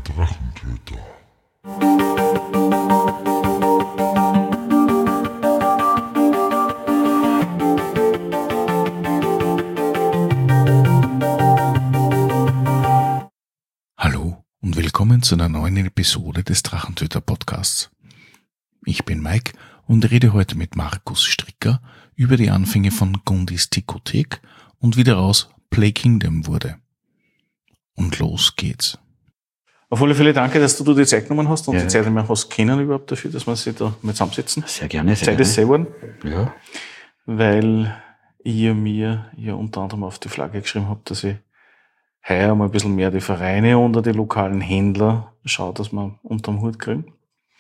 Drachentöter. Hallo und willkommen zu einer neuen Episode des Drachentöter Podcasts. Ich bin Mike und rede heute mit Markus Stricker über die Anfänge von Gundis Tikothek und wie daraus Play Kingdom wurde. Und los geht's. Auf alle Fälle danke, dass du dir die Zeit genommen hast und die Zeit mehr hast können überhaupt dafür, dass wir sich da mal zusammensetzen. Sehr gerne, sehr Zeit gerne. ist sehr geworden. Ja. Weil ihr mir ja unter anderem auf die Flagge geschrieben habt, dass ich heuer mal ein bisschen mehr die Vereine oder die lokalen Händler schaue, dass wir unterm Hut kriegen.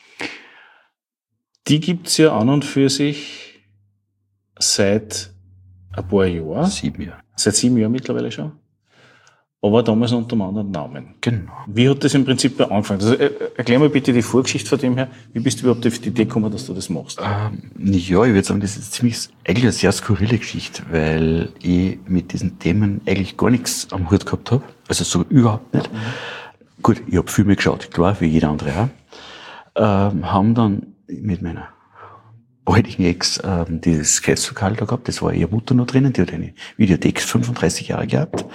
Die gibt's ja an und für sich seit ein paar Jahren. 7 Jahre. Seit 7 Jahren mittlerweile schon. Aber damals unter einem anderen Namen. Genau. Wie hat das im Prinzip angefangen? Also, erklär mal bitte die Vorgeschichte von dem her. Wie bist du überhaupt auf die Idee gekommen, dass du das machst? Ja, ich würde sagen, das ist eigentlich eine sehr skurrile Geschichte, weil ich mit diesen Themen eigentlich gar nichts am Hut gehabt habe. Also so überhaupt nicht. Gut, ich habe Filme geschaut, klar, wie jeder andere auch. Haben dann mit meiner heutigen Ex dieses Sketchlokal da gehabt, das war ihre Mutter noch drinnen, die hat eine Videothek 35 Jahre gehabt.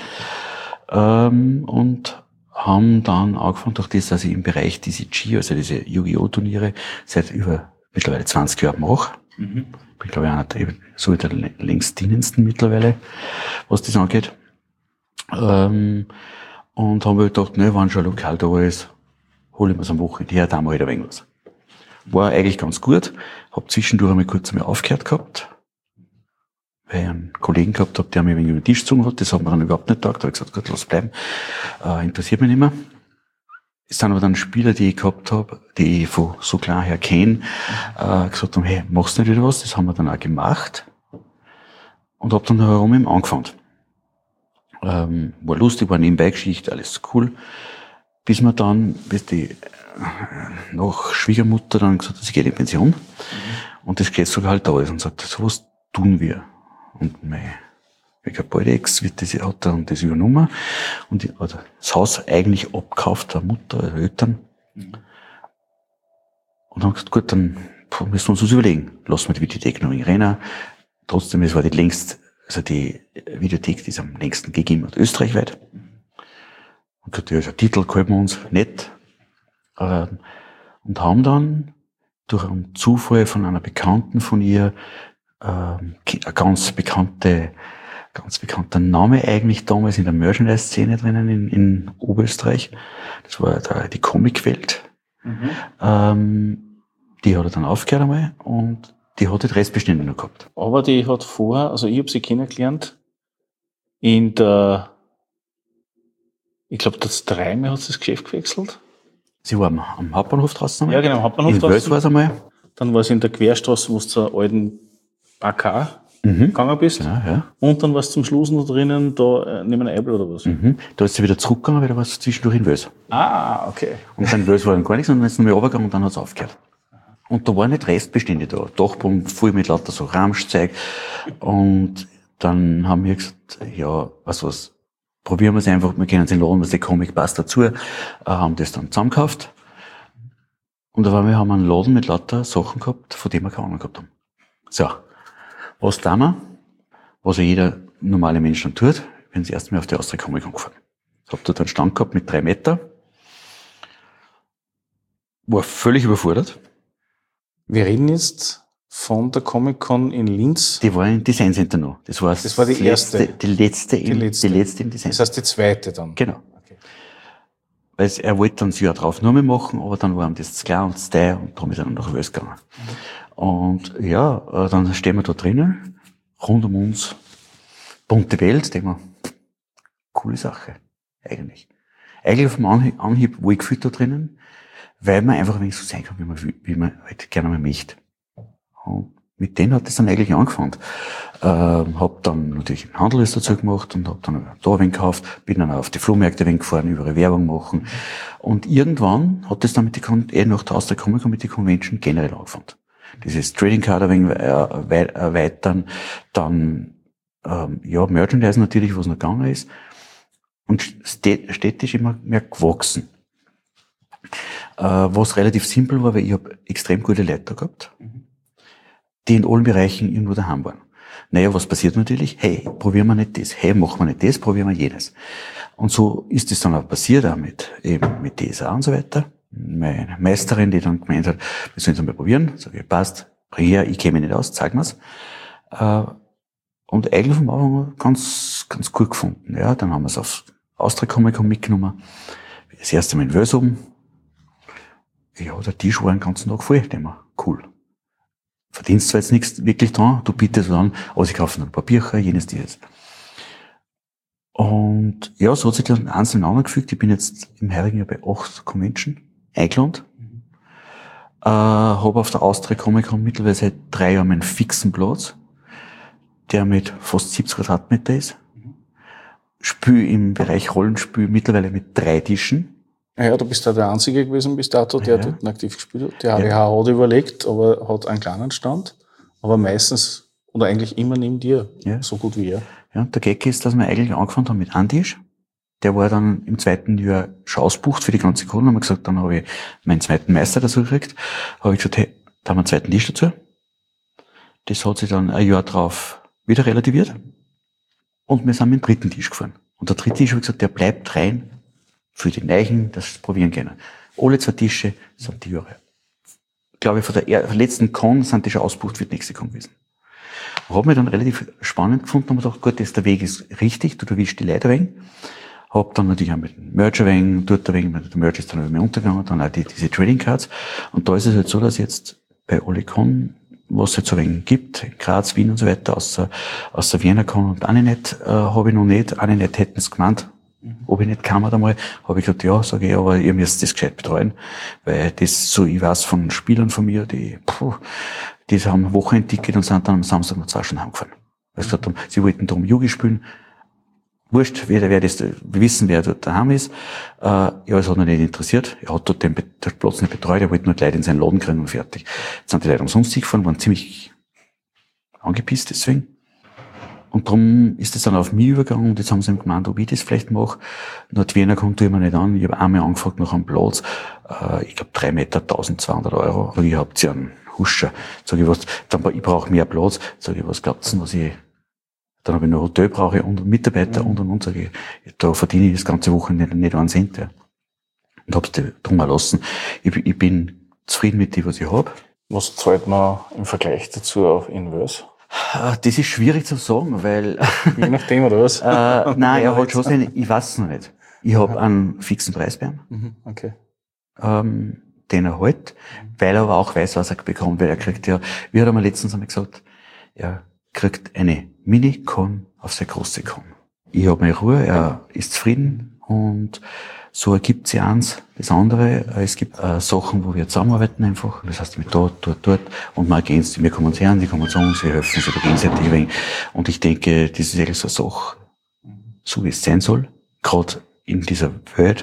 Und haben dann angefangen, durch das, dass ich im Bereich TCG, also diese Yu-Gi-Oh! Turniere, seit über mittlerweile 20 Jahren mache. Bin, glaube ich, einer der längst dienendsten mittlerweile, was das angeht. Und haben wir gedacht, ne, wenn schon ein Lokal da ist, hole ich mir's am Wochenende her, da mal halt ein wenig was. War eigentlich ganz gut. Hab zwischendurch einmal kurz aufgehört gehabt, weil ich einen Kollegen gehabt habe, der mir ein wenig über den Tisch gezogen hat. Das hat mir dann überhaupt nicht gedacht. Da habe ich gesagt, gut, lass bleiben. Interessiert mich nicht mehr. Es sind aber dann Spieler, die ich gehabt habe, die ich von so klar her kenne, gesagt haben, hey, machst du nicht wieder was? Das haben wir dann auch gemacht. Und hab dann herum eben angefangen. War lustig, war nebenbei Geschichte, alles cool. Bis wir dann, die nach Schwiegermutter dann gesagt hat, sie geht in Pension. Und das geht sogar halt da ist und sagt, so was tun wir. Und mein Ex hat dann das übernommen und hat das Haus eigentlich abgekauft der Mutter, der Eltern. Und haben gesagt, gut, dann müssen wir uns das überlegen. Lassen wir die Videothek noch in rennen. Trotzdem, es war die Videothek, die es am längsten gegeben hat, österreichweit. Und gesagt, ja, ist ein Titel, gefällt mir uns nicht. Und haben dann durch einen Zufall von einer Bekannten von ihr ein ganz bekannter Name eigentlich damals in der Merchandise-Szene drinnen in Oberösterreich. Das war die Comicwelt. Die hat er dann aufgehört einmal und die hat die Restbestände noch gehabt. Aber die hat vorher, also ich habe sie kennengelernt, in der, ich glaube, das 3-mal hat sie das Geschäft gewechselt. Sie war am Hauptbahnhof draußen einmal. Ja, genau, am Hauptbahnhof in draußen. Wels war es einmal. Dann war sie in der Querstraße, wo du zur alten AK gegangen bist. Genau, ja. Und dann war es zum Schluss noch drinnen, da neben einer Eibel oder was. Da ist sie wieder zurückgegangen, weil da war es zwischendurch in Wels. Ah, okay. Und dann in Wels war dann gar nichts, und dann ist sie nochmal runtergegangen und dann hat es aufgehört. Und da waren nicht Restbestände da. Dachboden voll mit lauter so Ramschzeug. Und dann haben wir gesagt, ja, was, probieren wir es einfach, wir können es in den Laden, was der Comic passt dazu. Haben das dann zusammengekauft. Und auf einmal haben wir einen Laden mit lauter Sachen gehabt, von denen wir keine Ahnung gehabt haben. So. Was tun wir? Was ja jeder normale Mensch dann tut, wenn sie erst mal auf die Austria Comic angefangen. Ich hab dort einen Stand gehabt mit 3 Meter. War völlig überfordert. Wir reden jetzt von der Comic-Con in Linz. Die war im Design Center noch. Das war die erste. Die letzte im Design Das Center. heißt die zweite dann. Genau. Okay. Weil er wollte dann das Jahr drauf noch mehr machen, aber dann war ihm das zu klein und zu teuer und darum ist er dann nach Wels gegangen. Und ja, dann stehen wir da drinnen, rund um uns, bunte Welt, denken wir, coole Sache, eigentlich. Eigentlich auf dem Anhieb wohl gefühlt da drinnen, weil man einfach ein wenig so sein kann, wie man halt gerne mal möchte. Und mit denen hat das dann eigentlich angefangen. Hab dann natürlich einen Handel dazu gemacht und hab dann da ein wenig gekauft, bin dann auf die Flohmärkte ein wenig gefahren, überall Werbung machen. Und irgendwann hat das dann nach der Austria Comic Con mit der Convention generell angefangen. Dieses Trading Card ein wenig erweitern, dann Merchandise natürlich, was noch gegangen ist. Und städtisch immer mehr gewachsen. was relativ simpel war, weil ich habe extrem gute Leute gehabt, die in allen Bereichen irgendwo daheim waren. Naja, was passiert natürlich? Hey, probieren wir nicht das. Hey, machen wir nicht das, probieren wir jenes. Und so ist es dann auch passiert, auch mit DSA und so weiter. Meine Meisterin, die dann gemeint hat, wir sollen es einmal probieren. Sag ich, passt, bring her, ich kenne mich nicht aus, zeig mir's. Und eigentlich vom Anfang an ganz gut gefunden. Ja, dann haben wir es aufs Austria Comic mitgenommen. Das erste Mal in Wels oben. Ja, der Tisch war den ganzen Tag voll. Den war cool. Verdienst zwar jetzt nichts wirklich dran, du bietest an, aber sie kaufen dann ein paar Bücher, jenes, dieses. Und ja, so hat sich dann eins ineinander gefügt. Ich bin jetzt im heurigen Jahr bei 8 Convention eingeladen. Habe auf der Austria Comic Con mittlerweile seit 3 Jahren meinen fixen Platz, der mit fast 70 Quadratmeter ist. Spiel im Bereich Rollenspiel mittlerweile mit 3 Tischen. Ja, du bist da der Einzige gewesen bis dato, der dort aktiv gespielt hat. Die HWH hat überlegt, aber hat einen kleinen Stand. Aber meistens, oder eigentlich immer neben dir, so gut wie er. Ja, der Gag ist, dass wir eigentlich angefangen haben mit einem Tisch. Der war dann im 2. Jahr schon ausbucht für die ganze Kohle. Haben wir gesagt, dann habe ich meinen 2. Meister dazu gekriegt. Habe ich gesagt, hey, da haben wir einen 2. Tisch dazu. Das hat sich dann ein Jahr drauf wieder relativiert. Und wir sind mit dem 3. Tisch gefahren. Und der 3. Tisch, habe ich gesagt, der bleibt rein für die Neichen, das probieren können. Alle 2 Tische sind die Jahre. Ich glaube, von der letzten Con sind die schon ausbucht für die nächste Con gewesen. Hab mir dann relativ spannend gefunden und mir gedacht, gut, der Weg ist richtig, du erwischst die Leute ein wenig. Hab dann natürlich auch mit dem Merch ein wenig, dort ein wenig, der Merch ist dann mehr untergegangen, dann auch diese Trading Cards. Und da ist es halt so, dass jetzt bei alle Con, was es jetzt so ein wenig gibt, in Graz, Wien und so weiter, außer Wiener Con und Aninet, habe ich noch nicht, Aninet hätten es gemeint, ob ich nicht kam einmal, habe ich gesagt, ja, sage ich, aber ihr müsst das gescheit betreuen, weil das so, ich weiß von Spielern von mir, die haben ein Wochenendticket und sind dann am Samstag noch 2 Stunden heimgefahren. Weil sie gesagt haben, sie wollten darum Yugi spielen. Wurscht, wer das wissen, wer dort daheim ist. Ja, es hat ihn nicht interessiert. Er hat dort den Platz nicht betreut, er wollte nur die Leute in seinen Laden kriegen und fertig. Jetzt sind die Leute umsonst gefahren, waren ziemlich angepisst deswegen. Und darum ist es dann auf mich übergegangen und jetzt haben sie ihm gemeint, ob ich das vielleicht mache. Nur die Wiener kommt ich mir nicht an. Ich habe einmal angefragt nach einem Platz. Ich glaube 3 Meter, 1200 Euro. Sag ich, habt ihr einen Huscher? Sag ich, was, ich brauche mehr Platz. Sag ich, was glaubt's denn, was ich, dann habe ich noch Hotel brauche und Mitarbeiter und. Sag ich, da verdiene ich das ganze Wochenende nicht einen Cent. Ja. Und hab's drum erlassen. Ich bin zufrieden mit dem, was ich habe. Was zahlt man im Vergleich dazu auf Inverse? Das ist schwierig zu sagen, weil... Je nachdem, oder was? Nein, er hat schon seine, ich weiß es noch nicht. Ich habe einen fixen Preis bei ihm. Okay. Den er halt, weil er aber auch weiß, was er bekommt, weil er kriegt ja, wie hat er mir letztens einmal gesagt, er kriegt eine Mini-Con auf seine große Con. Ich habe meine Ruhe, er ist zufrieden und so ergibt sich eins, das andere. Es gibt Sachen, wo wir zusammenarbeiten einfach. Das heißt, mit dort und wir ergänzen, wir kommen uns her, die kommen zu uns, wir helfen uns gegenseitig ein wenig. Und ich denke, das ist eigentlich so eine Sache, so wie es sein soll, gerade in dieser Welt.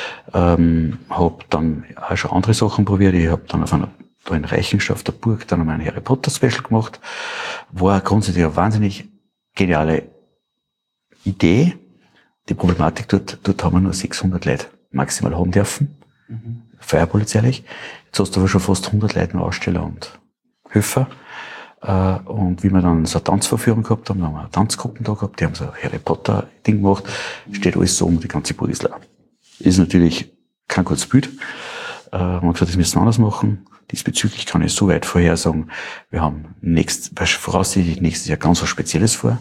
Hab dann auch schon andere Sachen probiert. Ich habe dann da in Reichenstadt auf der Burg dann einmal ein Harry Potter Special gemacht. War grundsätzlich eine wahnsinnig geniale Idee. Die Problematik dort haben wir nur 600 Leute maximal haben dürfen. Feierpolizeilich. Jetzt hast du aber schon fast 100 Leute, Aussteller und Höfer. Und wie wir dann so eine Tanzvorführung gehabt haben, haben wir eine Tanzgruppen da gehabt, die haben so ein Harry Potter Ding gemacht, steht alles so um, die ganze Burg ist leer. Ist natürlich kein gutes Bild. Haben wir gesagt, das müssen wir anders machen. Diesbezüglich kann ich so weit vorhersagen, wir haben voraussichtlich nächstes Jahr ganz was Spezielles vor.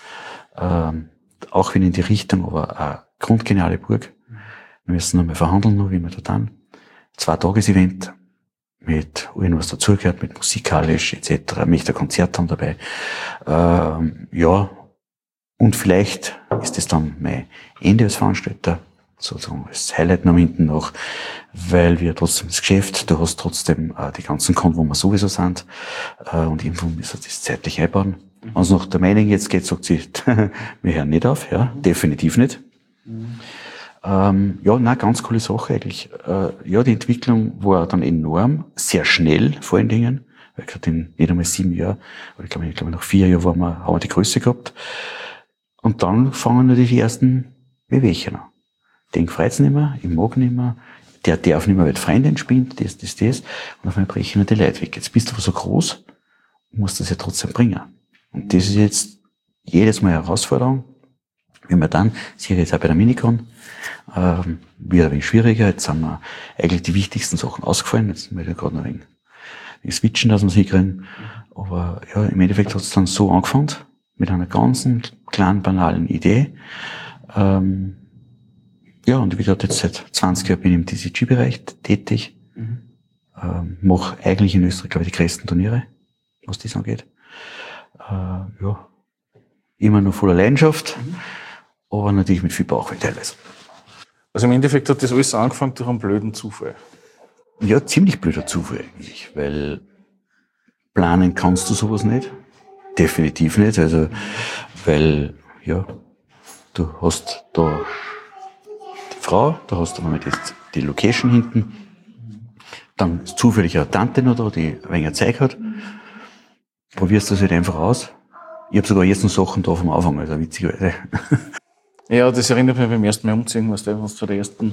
Auch wenn in die Richtung, aber eine grundgeniale Burg. Wir müssen nochmal verhandeln, noch, wie wir da dann. 2-Tages-Event mit allem, was dazugehört, mit musikalisch etc. Möchte ein Konzert haben dabei. Ja, und vielleicht ist es dann mein Ende als Veranstalter, sozusagen als Highlight noch hinten noch, weil wir trotzdem das Geschäft, du hast trotzdem die ganzen Kunden, wo wir sowieso sind, und irgendwo müssen wir das zeitlich einbauen. Wenn es nach der Meinung jetzt geht, sagt sie, wir hören nicht auf, ja, definitiv nicht. Ja, nein, ganz coole Sache eigentlich. Ja, die Entwicklung war dann enorm, sehr schnell vor allen Dingen, weil gerade in nicht einmal 7 Jahren, oder ich glaube nach 4 Jahren haben wir die Größe gehabt. Und dann fangen natürlich die ersten Wehwehchen an. Den freut's nicht mehr, ich mag nicht mehr, der darf nicht mehr mit Freunden entspielen, das. Und auf einmal brechen die Leute weg. Jetzt bist du aber so groß, musst das ja trotzdem bringen. Und das ist jetzt jedes Mal eine Herausforderung. Wenn wir dann, sicher jetzt auch bei der Minicon, wird ein wenig schwieriger. Jetzt sind wir eigentlich die wichtigsten Sachen ausgefallen. Jetzt sind wir ja gerade noch ein wenig switchen, dass wir es hinkriegen. Aber ja, im Endeffekt hat es dann so angefangen, mit einer ganzen kleinen, banalen Idee. Ja, und wie gesagt, jetzt seit 20 Jahren bin ich im TCG-Bereich tätig. Mache eigentlich in Österreich, glaube ich, die größten Turniere, was das angeht. Ja, immer noch voller Leidenschaft, aber natürlich mit viel Bauchweh teilweise. Also im Endeffekt hat das alles angefangen durch einen blöden Zufall. Ja, ziemlich blöder Zufall eigentlich, weil planen kannst du sowas nicht. Definitiv nicht, also, weil, ja, du hast da die Frau, da hast du mal die Location hinten, dann ist zufällig eine Tante noch da, die ein wenig Zeug hat, probierst das halt einfach aus. Ich habe sogar jetzt noch Sachen da vom Anfang, also witzigerweise. Ja, das erinnert mich beim ersten Mal umziehen, was du von der ersten,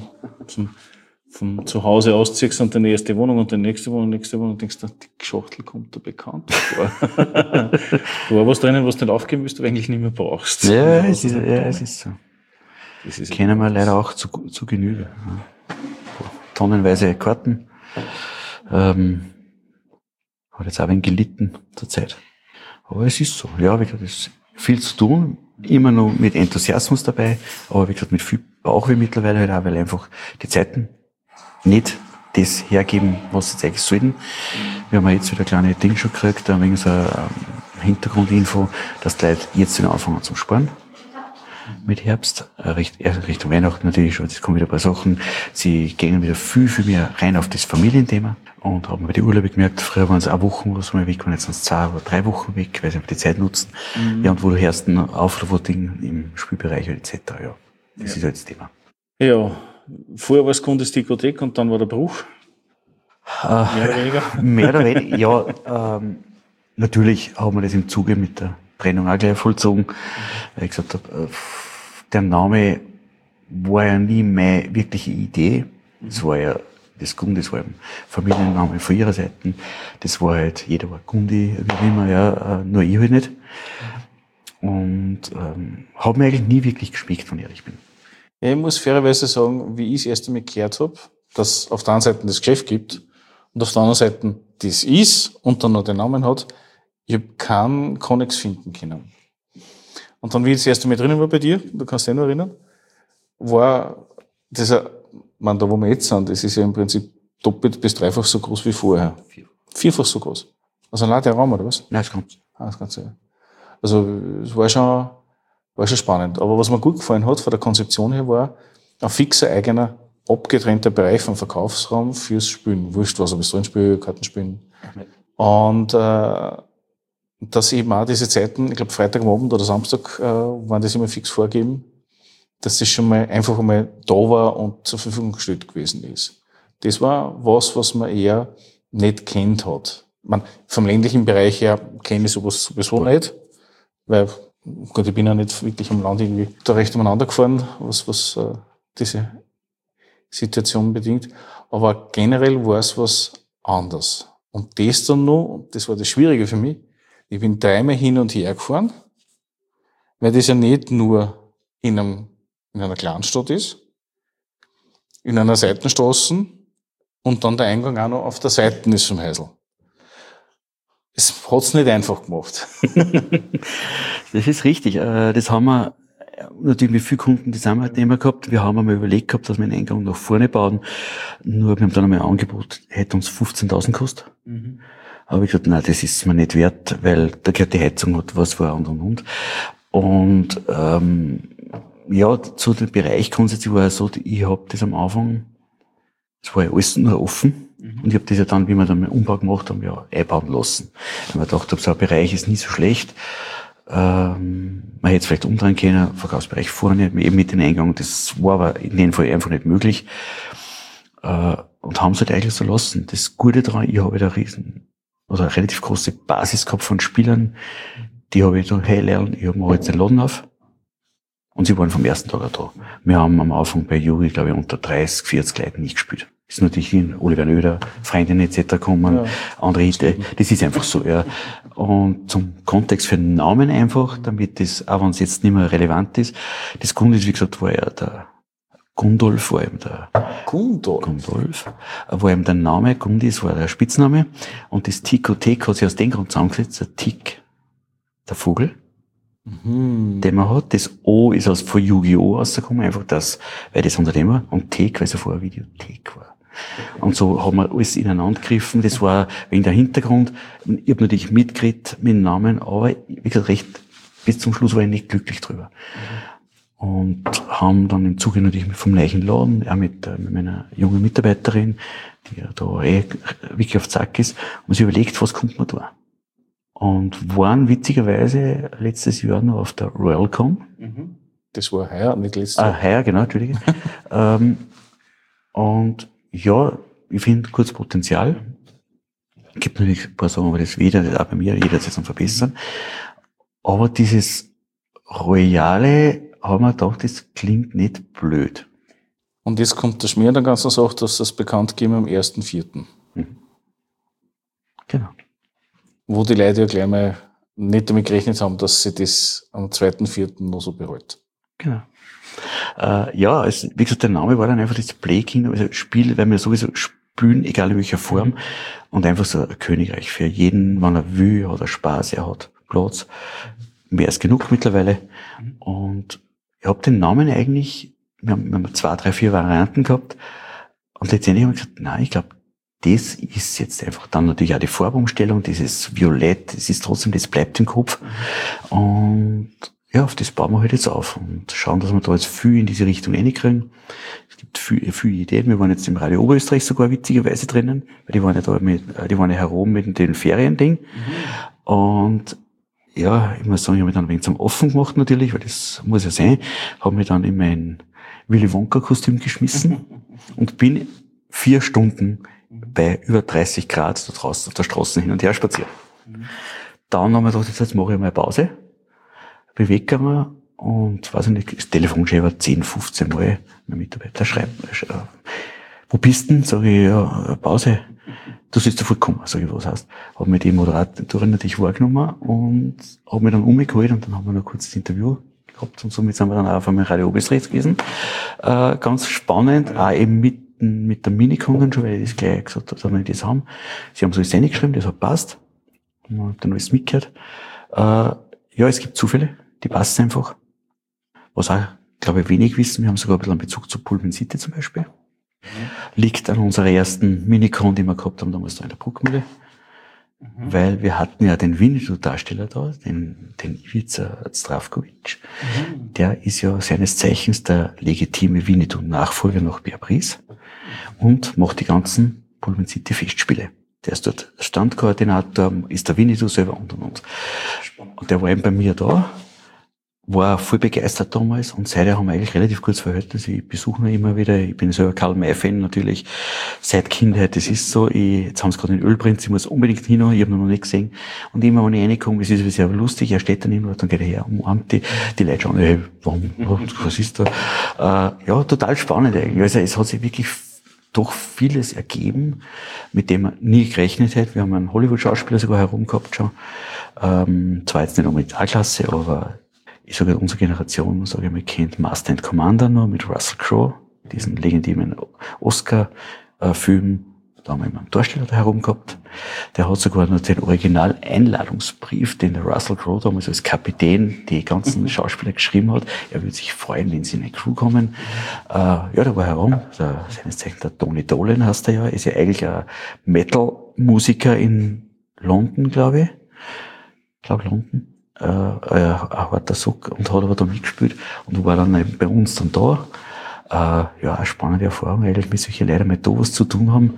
vom Zuhause ausziehst und deine erste Wohnung und die nächste Wohnung, und denkst du, die Schachtel kommt da bekannt vor. Da war was drinnen, was du nicht aufgeben willst, du eigentlich nicht mehr brauchst. Ja, es ist so. Das kennen wir leider auch zu Genüge. Ja. Tonnenweise Karten. Hat jetzt auch ein wenig gelitten zur Zeit. Aber es ist so. Ja, wie gesagt, es ist viel zu tun. Immer noch mit Enthusiasmus dabei. Aber wie gesagt, mit viel Bauchweh mittlerweile halt auch, weil einfach die Zeiten nicht das hergeben, was sie jetzt eigentlich sollten. Wir haben jetzt wieder kleine Dinge schon gekriegt, wegen so einer Hintergrundinfo, dass die Leute jetzt wieder anfangen zum Sparen. Mit Herbst, Richtung Weihnachten natürlich schon, jetzt kommen wieder ein paar Sachen. Sie gehen wieder viel, viel mehr rein auf das Familienthema und haben bei den Urlauben gemerkt, früher waren es eine Woche oder so mal weg, und jetzt sind es 2 oder 3 Wochen weg, weil sie einfach die Zeit nutzen. Ja, und wo du hörst, Aufrufe-Ding im Spielbereich etc. Ja, das ist halt das Thema. Ja, vorher war es Kundisticothek und dann war der Bruch. Mehr oder weniger? Mehr oder weniger, ja. Natürlich haben wir das im Zuge mit der Trennung auch gleich vollzogen, weil ich gesagt habe, der Name war ja nie meine wirkliche Idee. Das war ja das Gundi, das war ein Familienname von ihrer Seite. Das war halt, jeder war Gundi, wie immer, ja, nur ich halt nicht. Und hat mir eigentlich nie wirklich geschmeckt, wenn ich ehrlich bin. Ja, ich muss fairerweise sagen, wie ich das erste Mal gehört habe, dass es auf der einen Seite das Geschäft gibt und auf der anderen Seite das ist und dann noch den Namen hat, ich habe keinen Connex finden können. Und dann, wie ich das erste Mal drinnen war bei dir, du kannst dich noch erinnern, war dieser, da wo wir jetzt sind, das ist ja im Prinzip doppelt bis dreifach so groß wie vorher. Vierfach so groß. Also allein der Raum, oder was? Nein, das Ganze. Das Ganze, ja. Also, es war schon spannend. Aber was mir gut gefallen hat, von der Konzeption her, war ein fixer, eigener, abgetrennter Bereich vom Verkaufsraum fürs Spielen. Wurscht was, ob es drin spiele, Kartenspielen. Und, dass eben auch diese Zeiten, ich glaube Freitagabend oder Samstag, waren das immer fix vorgegeben, dass das schon mal einfach einmal da war und zur Verfügung gestellt gewesen ist. Das war was man eher nicht kennt hat. Vom ländlichen Bereich her kenne ich sowas sowieso nicht, weil, gut, ich bin ja nicht wirklich am Land irgendwie da recht umeinander gefahren, was diese Situation bedingt. Aber generell war es was anderes. Und das dann noch, und das war das Schwierige für mich, ich bin 3-mal hin und her gefahren, weil das ja nicht nur in einer Kleinstadt ist, in einer Seitenstraße und dann der Eingang auch noch auf der Seite ist vom Häusl. Es hat's nicht einfach gemacht. Das ist richtig. Das haben wir natürlich mit vielen Kunden zusammen ein Thema gehabt. Wir haben einmal überlegt gehabt, dass wir einen Eingang nach vorne bauen. Nur wir haben dann einmal ein Angebot, hätte uns 15.000 gekostet. Aber ich gesagt, nein, das ist mir nicht wert, weil da gehört die Heizung hat was vor und. Und ja, zu dem Bereich grundsätzlich war es so, ich habe das am Anfang, es war ja alles nur offen. Und ich habe das ja dann, wie wir dann mal Umbau gemacht haben, ja, einbauen lassen. Weil ich gedacht habe, so ein Bereich ist nie so schlecht. Man hätte es vielleicht umdrehen können, Verkaufsbereich vorne, eben mit dem Eingang. Das war aber in dem Fall einfach nicht möglich. Und haben es halt eigentlich so lassen. Das Gute daran, ich habe da eine relativ große Basis gehabt von Spielern, die habe ich da lernen. Ich habe mir jetzt den Laden auf. Und sie waren vom ersten Tag auch da. Wir haben am Anfang bei Juri, glaube ich, unter 30, 40 Leuten nicht gespielt. ist natürlich wie ein Oliver Nöder, Freundin etc. kommen, andere Hite. Das ist einfach so, ja. Und zum Kontext für den Namen einfach, damit das, auch wenn es jetzt nicht mehr relevant ist, das Gundis, wie gesagt, war ja der Gundolf, war eben der Gundolf, war eben der Name, Gundis war der Spitzname. Und das Tikotek hat sich aus dem Grund zusammengesetzt, der Tik, der Vogel, den man hat. Das O ist aus von Yu-Gi-Oh! Rausgekommen, einfach das, weil das unter dem war. Und Tek, weil es ja vorher Videothek war. Und so haben wir alles ineinander gegriffen. Das war wegen der Hintergrund. Ich habe natürlich mitgeredet mit dem Namen, aber wie gesagt, recht bis zum Schluss war ich nicht glücklich drüber. Und haben dann im Zuge natürlich vom gleichen Laden, auch mit meiner jungen Mitarbeiterin, die ja da wirklich auf Zack ist, haben sich überlegt, was kommt man da? Und waren witzigerweise letztes Jahr noch auf der Royalcon. Das war heuer, nicht letztes Jahr. Heuer, genau, Entschuldige. Und ja, ich finde kurz Potenzial. Gibt natürlich ein paar Sachen, aber das wieder, auch bei mir, jeder sich zum Verbessern. Aber dieses Royale, haben wir gedacht, das klingt nicht blöd. Und jetzt kommt der Schmier der ganzen Sache, dass das bekannt geben am 1.4. Genau. Wo die Leute ja gleich mal nicht damit gerechnet haben, dass sie das am 2.4. noch so behält. Genau. Ja, wie gesagt, der Name war dann einfach das Play Kingdom, also Spiel, weil wir sowieso spielen, egal in welcher Form, und einfach so ein Königreich für jeden, wenn er will, hat er Spaß, er hat Platz. Mehr als genug mittlerweile. Und ich habe den Namen eigentlich, wir haben 2, 3, 4 Varianten gehabt, und letztendlich haben wir gesagt, nein, ich glaube, das ist jetzt einfach dann natürlich auch die Farbumstellung, dieses Violett, das bleibt im Kopf. Und ja, auf das bauen wir halt jetzt auf und schauen, dass wir da jetzt viel in diese Richtung reinkriegen. Es gibt viele Ideen. Wir waren jetzt im Radio Oberösterreich sogar witzigerweise drinnen, weil die waren ja herum mit dem Feriending. Und ja, ich muss sagen, ich habe mich dann ein wenig zum Offen gemacht natürlich, weil das muss ja sein. Habe mich dann in mein Willy Wonka-Kostüm geschmissen und bin 4 Stunden bei über 30 Grad da draußen auf der Straße hin und her spaziert. Dann haben wir gedacht, jetzt mache ich mal eine Pause, bin weggegangen und weiß ich nicht, das Telefon schon über 10, 15 Mal. Mein Mitarbeiter schreibt, wo bist du denn? Sag ich, ja, Pause. Du sollst sofort kommen, sag ich, was heißt. Habe mir die Moderatorin natürlich wahrgenommen und habe mich dann umgeholt und dann haben wir noch kurz das Interview gehabt und somit sind wir dann auch auf einmal Radio Oberösterreich gewesen. Ganz spannend, auch eben mit der Minikon schon, weil ich das gleich gesagt habe, dass wir das haben. Sie haben so das reingeschrieben, das hat passt. Und man hat dann alles mitgehört. Ja, es gibt Zufälle, die passen einfach. Was auch, glaube ich, wenig wissen, wir haben sogar ein bisschen einen Bezug zu Pulven City zum Beispiel. Liegt an unserer ersten Minikon, die wir gehabt haben, damals da in der Bruckmühle. Weil wir hatten ja den Winnetou-Darsteller da, den Ivica Zdravkovic. Der ist ja seines Zeichens der legitime Winnetou-Nachfolger nach Beatrice und macht die ganzen Pulven City Festspiele. Der ist dort Standkoordinator, ist der Winnetou selber und. Und der war eben bei mir da, war voll begeistert damals und seitdem haben wir eigentlich relativ gutes Verhältnis. Ich besuche ihn immer wieder. Ich bin selber Karl-May-Fan natürlich seit Kindheit. Das ist so. Jetzt haben sie gerade den Ölprinz, ich muss unbedingt hin, ich habe ihn noch nicht gesehen. Und immer, wenn ich reinkomme, es ist sehr lustig, er steht daneben, dann geht er her, umarmt die Leute schauen, hey, warum, was ist da? Ja, total spannend eigentlich. Also es hat sich wirklich doch vieles ergeben, mit dem man nie gerechnet hätte. Wir haben einen Hollywood-Schauspieler sogar herum gehabt schon. Zwar jetzt nicht unbedingt A-Klasse, aber ich sage, unsere Generation, sage ich mal, kennt Master and Commander noch mit Russell Crowe, diesen legendären Oscar-Film. Da haben wir immer einen Darsteller da herum gehabt. Der hat sogar noch den Original-Einladungsbrief, den der Russell Crowe damals als Kapitän die ganzen Schauspieler geschrieben hat. Er würde sich freuen, wenn sie in eine Crew kommen. Ja, da war herum, seines Zeichens der Tony Dolan heißt er ja, ist ja eigentlich ein Metal-Musiker in London, glaube ich. London. Ein harter Sock und hat aber da mitgespielt und war dann eben bei uns dann da. Ja, eine spannende Erfahrung, eigentlich mit solchen Leuten mal da was zu tun haben.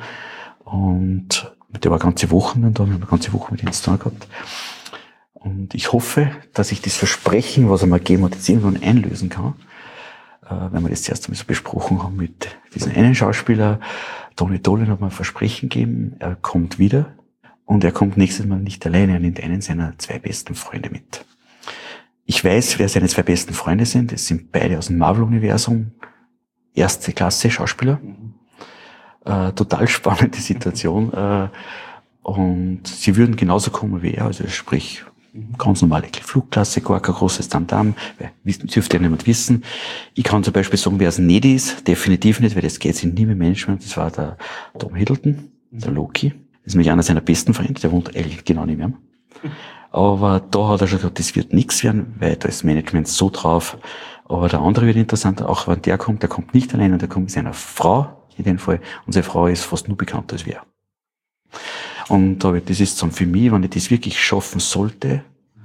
Und der war ganze Wochen dann da, wir haben eine ganze Woche mit ihm zu tun gehabt. Und ich hoffe, dass ich das Versprechen, was er mir gegeben hat, jetzt irgendwann einlösen kann. Wenn wir das zuerst einmal so besprochen haben mit diesem einen Schauspieler. Tony Dolan hat mir ein Versprechen gegeben, er kommt wieder. Und er kommt nächstes Mal nicht alleine, er nimmt einen seiner 2 besten Freunde mit. Ich weiß, wer seine 2 besten Freunde sind. Es sind beide aus dem Marvel-Universum. Erste Klasse Schauspieler. total spannende Situation. Und sie würden genauso kommen wie er, also sprich, ganz normale Flugklasse, gar kein großes Tamtam, weil dürfte ja niemand wissen. Ich kann zum Beispiel sagen, wer es nicht ist, definitiv nicht, weil das geht sich nie mit Management. Das war der Tom Hiddleston, der Loki. Das ist nämlich einer seiner besten Freunde, der wohnt eigentlich genau neben ihm. Aber da hat er schon gesagt, das wird nichts werden, weil da ist Management so drauf. Aber der andere wird interessant, auch wenn der kommt nicht allein, und der kommt mit seiner Frau in dem Fall. Und seine Frau ist fast nur bekannter als wir. Und das ist dann für mich, wenn ich das wirklich schaffen sollte,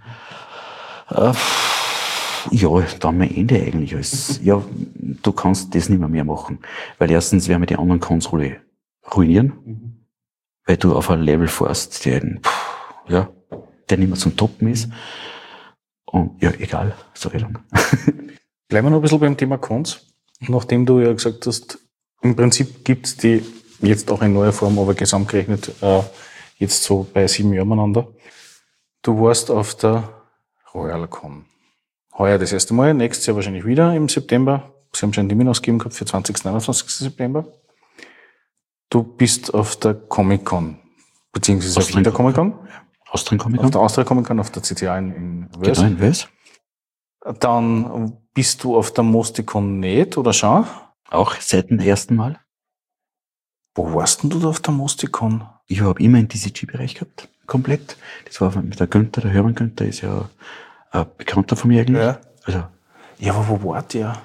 ja, dann mein Ende eigentlich. Ja, du kannst das nicht mehr machen. Weil erstens werden wir die anderen Konsole ruinieren, weil du auf ein Level fährst, der nicht mehr zum Toppen ist. Und ja, egal, sorry dann. Bleiben wir noch ein bisschen beim Thema Cons. Nachdem du ja gesagt hast, im Prinzip gibt's die jetzt auch in neuer Form, aber gesamtgerechnet jetzt so bei 7 Jahren miteinander. Du warst auf der RoyalCon. Heuer das erste Mal, nächstes Jahr wahrscheinlich wieder im September. Sie haben schon einen Termin ausgegeben gehabt für 20. 21. September. Du bist auf der Comic-Con, beziehungsweise auf jeder Comic-Con. Austrian Comic-Con. Auf der Austria Comic-Con, auf der CTA in Wels. Genau, in Wels. Dann bist du auf der Mosticon nicht, oder schon? Auch seit dem ersten Mal. Wo warst denn du da auf der Mosticon? Ich habe immer einen TCG-Bereich gehabt, komplett. Das war mit der Günther, der Hermann Günther ist ja ein Bekannter von mir eigentlich. Ja. Also, Ja, aber wo war der?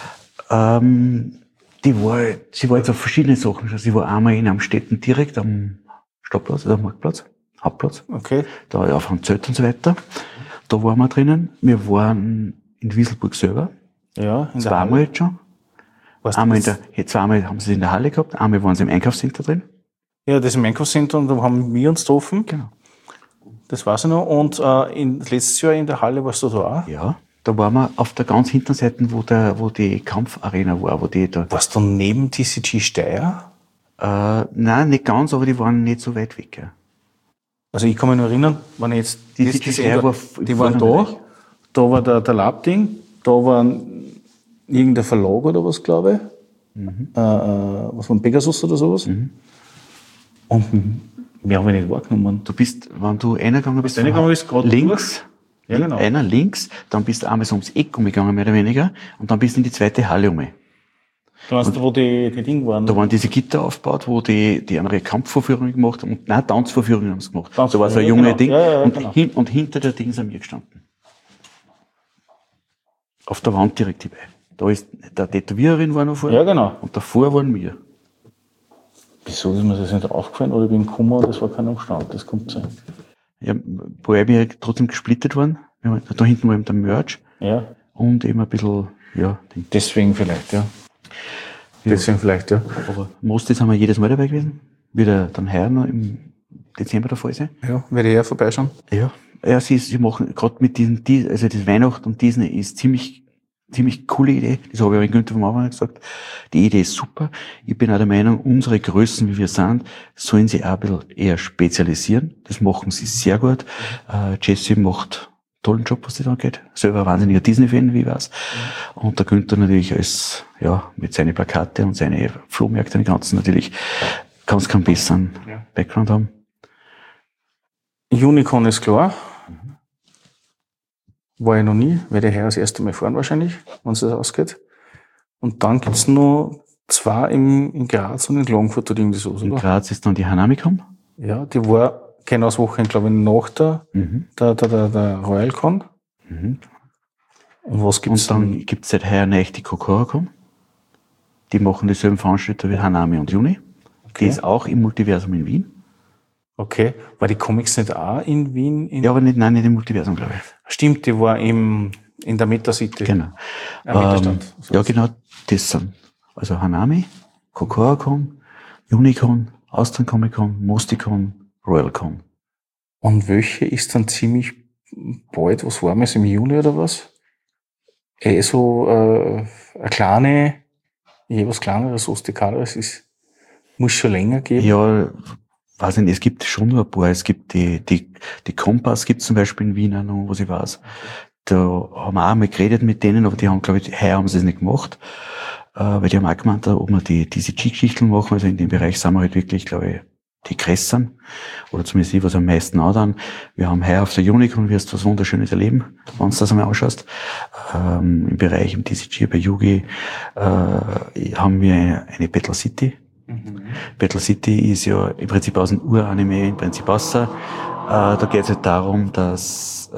sie war jetzt auf verschiedene Sachen. Sie war einmal in Amstetten direkt am Stadtplatz, oder am Marktplatz, Hauptplatz. Okay. Da auf einem Zelt und so weiter. Da waren wir drinnen. Wir waren in Wieselburg selber. Ja, in der Zweimal Halle. jetzt schon. Weißt Zweimal du, haben sie es in der Halle gehabt, einmal waren sie im Einkaufscenter drin. ja, das im Einkaufscenter, und da haben wir uns getroffen. Genau. Das weiß ich noch. Und letztes Jahr in der Halle warst du da auch. Ja, da waren wir auf der ganz hinteren Seite, wo die Kampfarena war, wo die da. Warst du neben TCG Steyr? Nein, nicht ganz, aber die waren nicht so weit weg. Ja. Also ich kann mich nur erinnern, wenn ich jetzt TCG Steyr war die waren da war der Labding, da war irgendein Verlag oder was, glaube ich. Was von Pegasus oder sowas. Und mehr habe ich nicht wahrgenommen. Du bist, wenn du reingegangen bist, gerade links, Ja, genau. einer links, dann bist du einmal so ums Eck umgegangen, mehr oder weniger, und dann bist du in die zweite Halle um. Da weißt du, wo die Dinge waren. Da waren diese Gitter aufgebaut, wo die andere Kampfvorführungen gemacht haben, und nein, Tanzvorführungen haben sie gemacht. Da war so ein junge genau. Ding, Ja, und, genau. und hinter der Ding sind wir gestanden. Auf der Wand direkt dabei. Da ist, der Tätowiererin war noch vor. Ja, genau. Und davor waren wir. Wieso ist mir das nicht aufgefallen? Oder ich bin gekommen, das war kein Umstand. Das kommt sein. Ja, wobei wir trotzdem gesplittet waren. Da hinten war eben der Merch. Ja. Und eben ein bisschen, ja, Deswegen vielleicht, ja. Deswegen vielleicht, ja. aber Mostis haben wir jedes Mal dabei gewesen. Wieder dann heuer noch im Dezember der Fall sein. Ja, werde ich ja vorbeischauen. Ja. Ja, sie machen gerade mit diesen, also das Weihnachten und Disney ist ziemlich coole Idee. Das habe ich auch in Günther vom Anfang gesagt. Die Idee ist super. Ich bin auch der Meinung, unsere Größen, wie wir sind, sollen sie auch ein bisschen eher spezialisieren. Das machen sie sehr gut. Jesse macht einen tollen Job, was das angeht. Selber ein wahnsinniger Disney-Fan, wie ich weiß. Und der Günther natürlich als, ja, mit seinen Plakate und seine Flohmärkte, den ganzen natürlich, kann es keinen besseren Background haben. Unicorn ist klar. War ich noch nie, werde ich heuer das erste Mal fahren wahrscheinlich, wenn es das ausgeht. Und dann gibt's noch 2 in Graz und in Klagenfurt oder irgendwie so, In oder? Graz ist dann die Hanamicon. Ja, die war genau das Wochenende, glaube ich, nach der RoyalCon. Und was gibt's Und dann gibt's seit heuer neu die Kokoracon. Die machen dieselben Veranstalter wie Hanami und Juni. Die ist auch im Multiversum in Wien. Okay. War die Comics nicht auch in Wien? Ja, aber nicht im Multiversum, glaube ich. Stimmt, die war in der Metacity. Genau. Metastand. Ja, genau, das sind also Hanami, Kokoracon, Unicon, Austrian Comic Con, Mosticon, RoyalCon. Und welche ist dann ziemlich bald, was war es, im Juni oder was? So eine kleine, was kleineres, rustikaleres ist, muss schon länger geben. Ja, weiß ich nicht, es gibt schon noch ein paar. Es gibt die Kompass gibt zum Beispiel in Wien auch noch, was ich weiß. Da haben wir auch mal geredet mit denen, aber die haben, glaube ich, heuer haben sie es nicht gemacht. weil die haben auch gemeint, ob wir die TCG-Geschichten machen, also in dem Bereich sind wir halt wirklich, glaube ich, die größeren, oder zumindest die, was am meisten andan. Wir haben heuer auf der Unicon, wirst du was Wunderschönes erleben, wenn du das einmal anschaust. Im Bereich, im TCG, bei Yugi, haben wir eine Battle City. Battle City ist ja im Prinzip aus dem Uranime im Prinzip außer. Da geht es halt darum, dass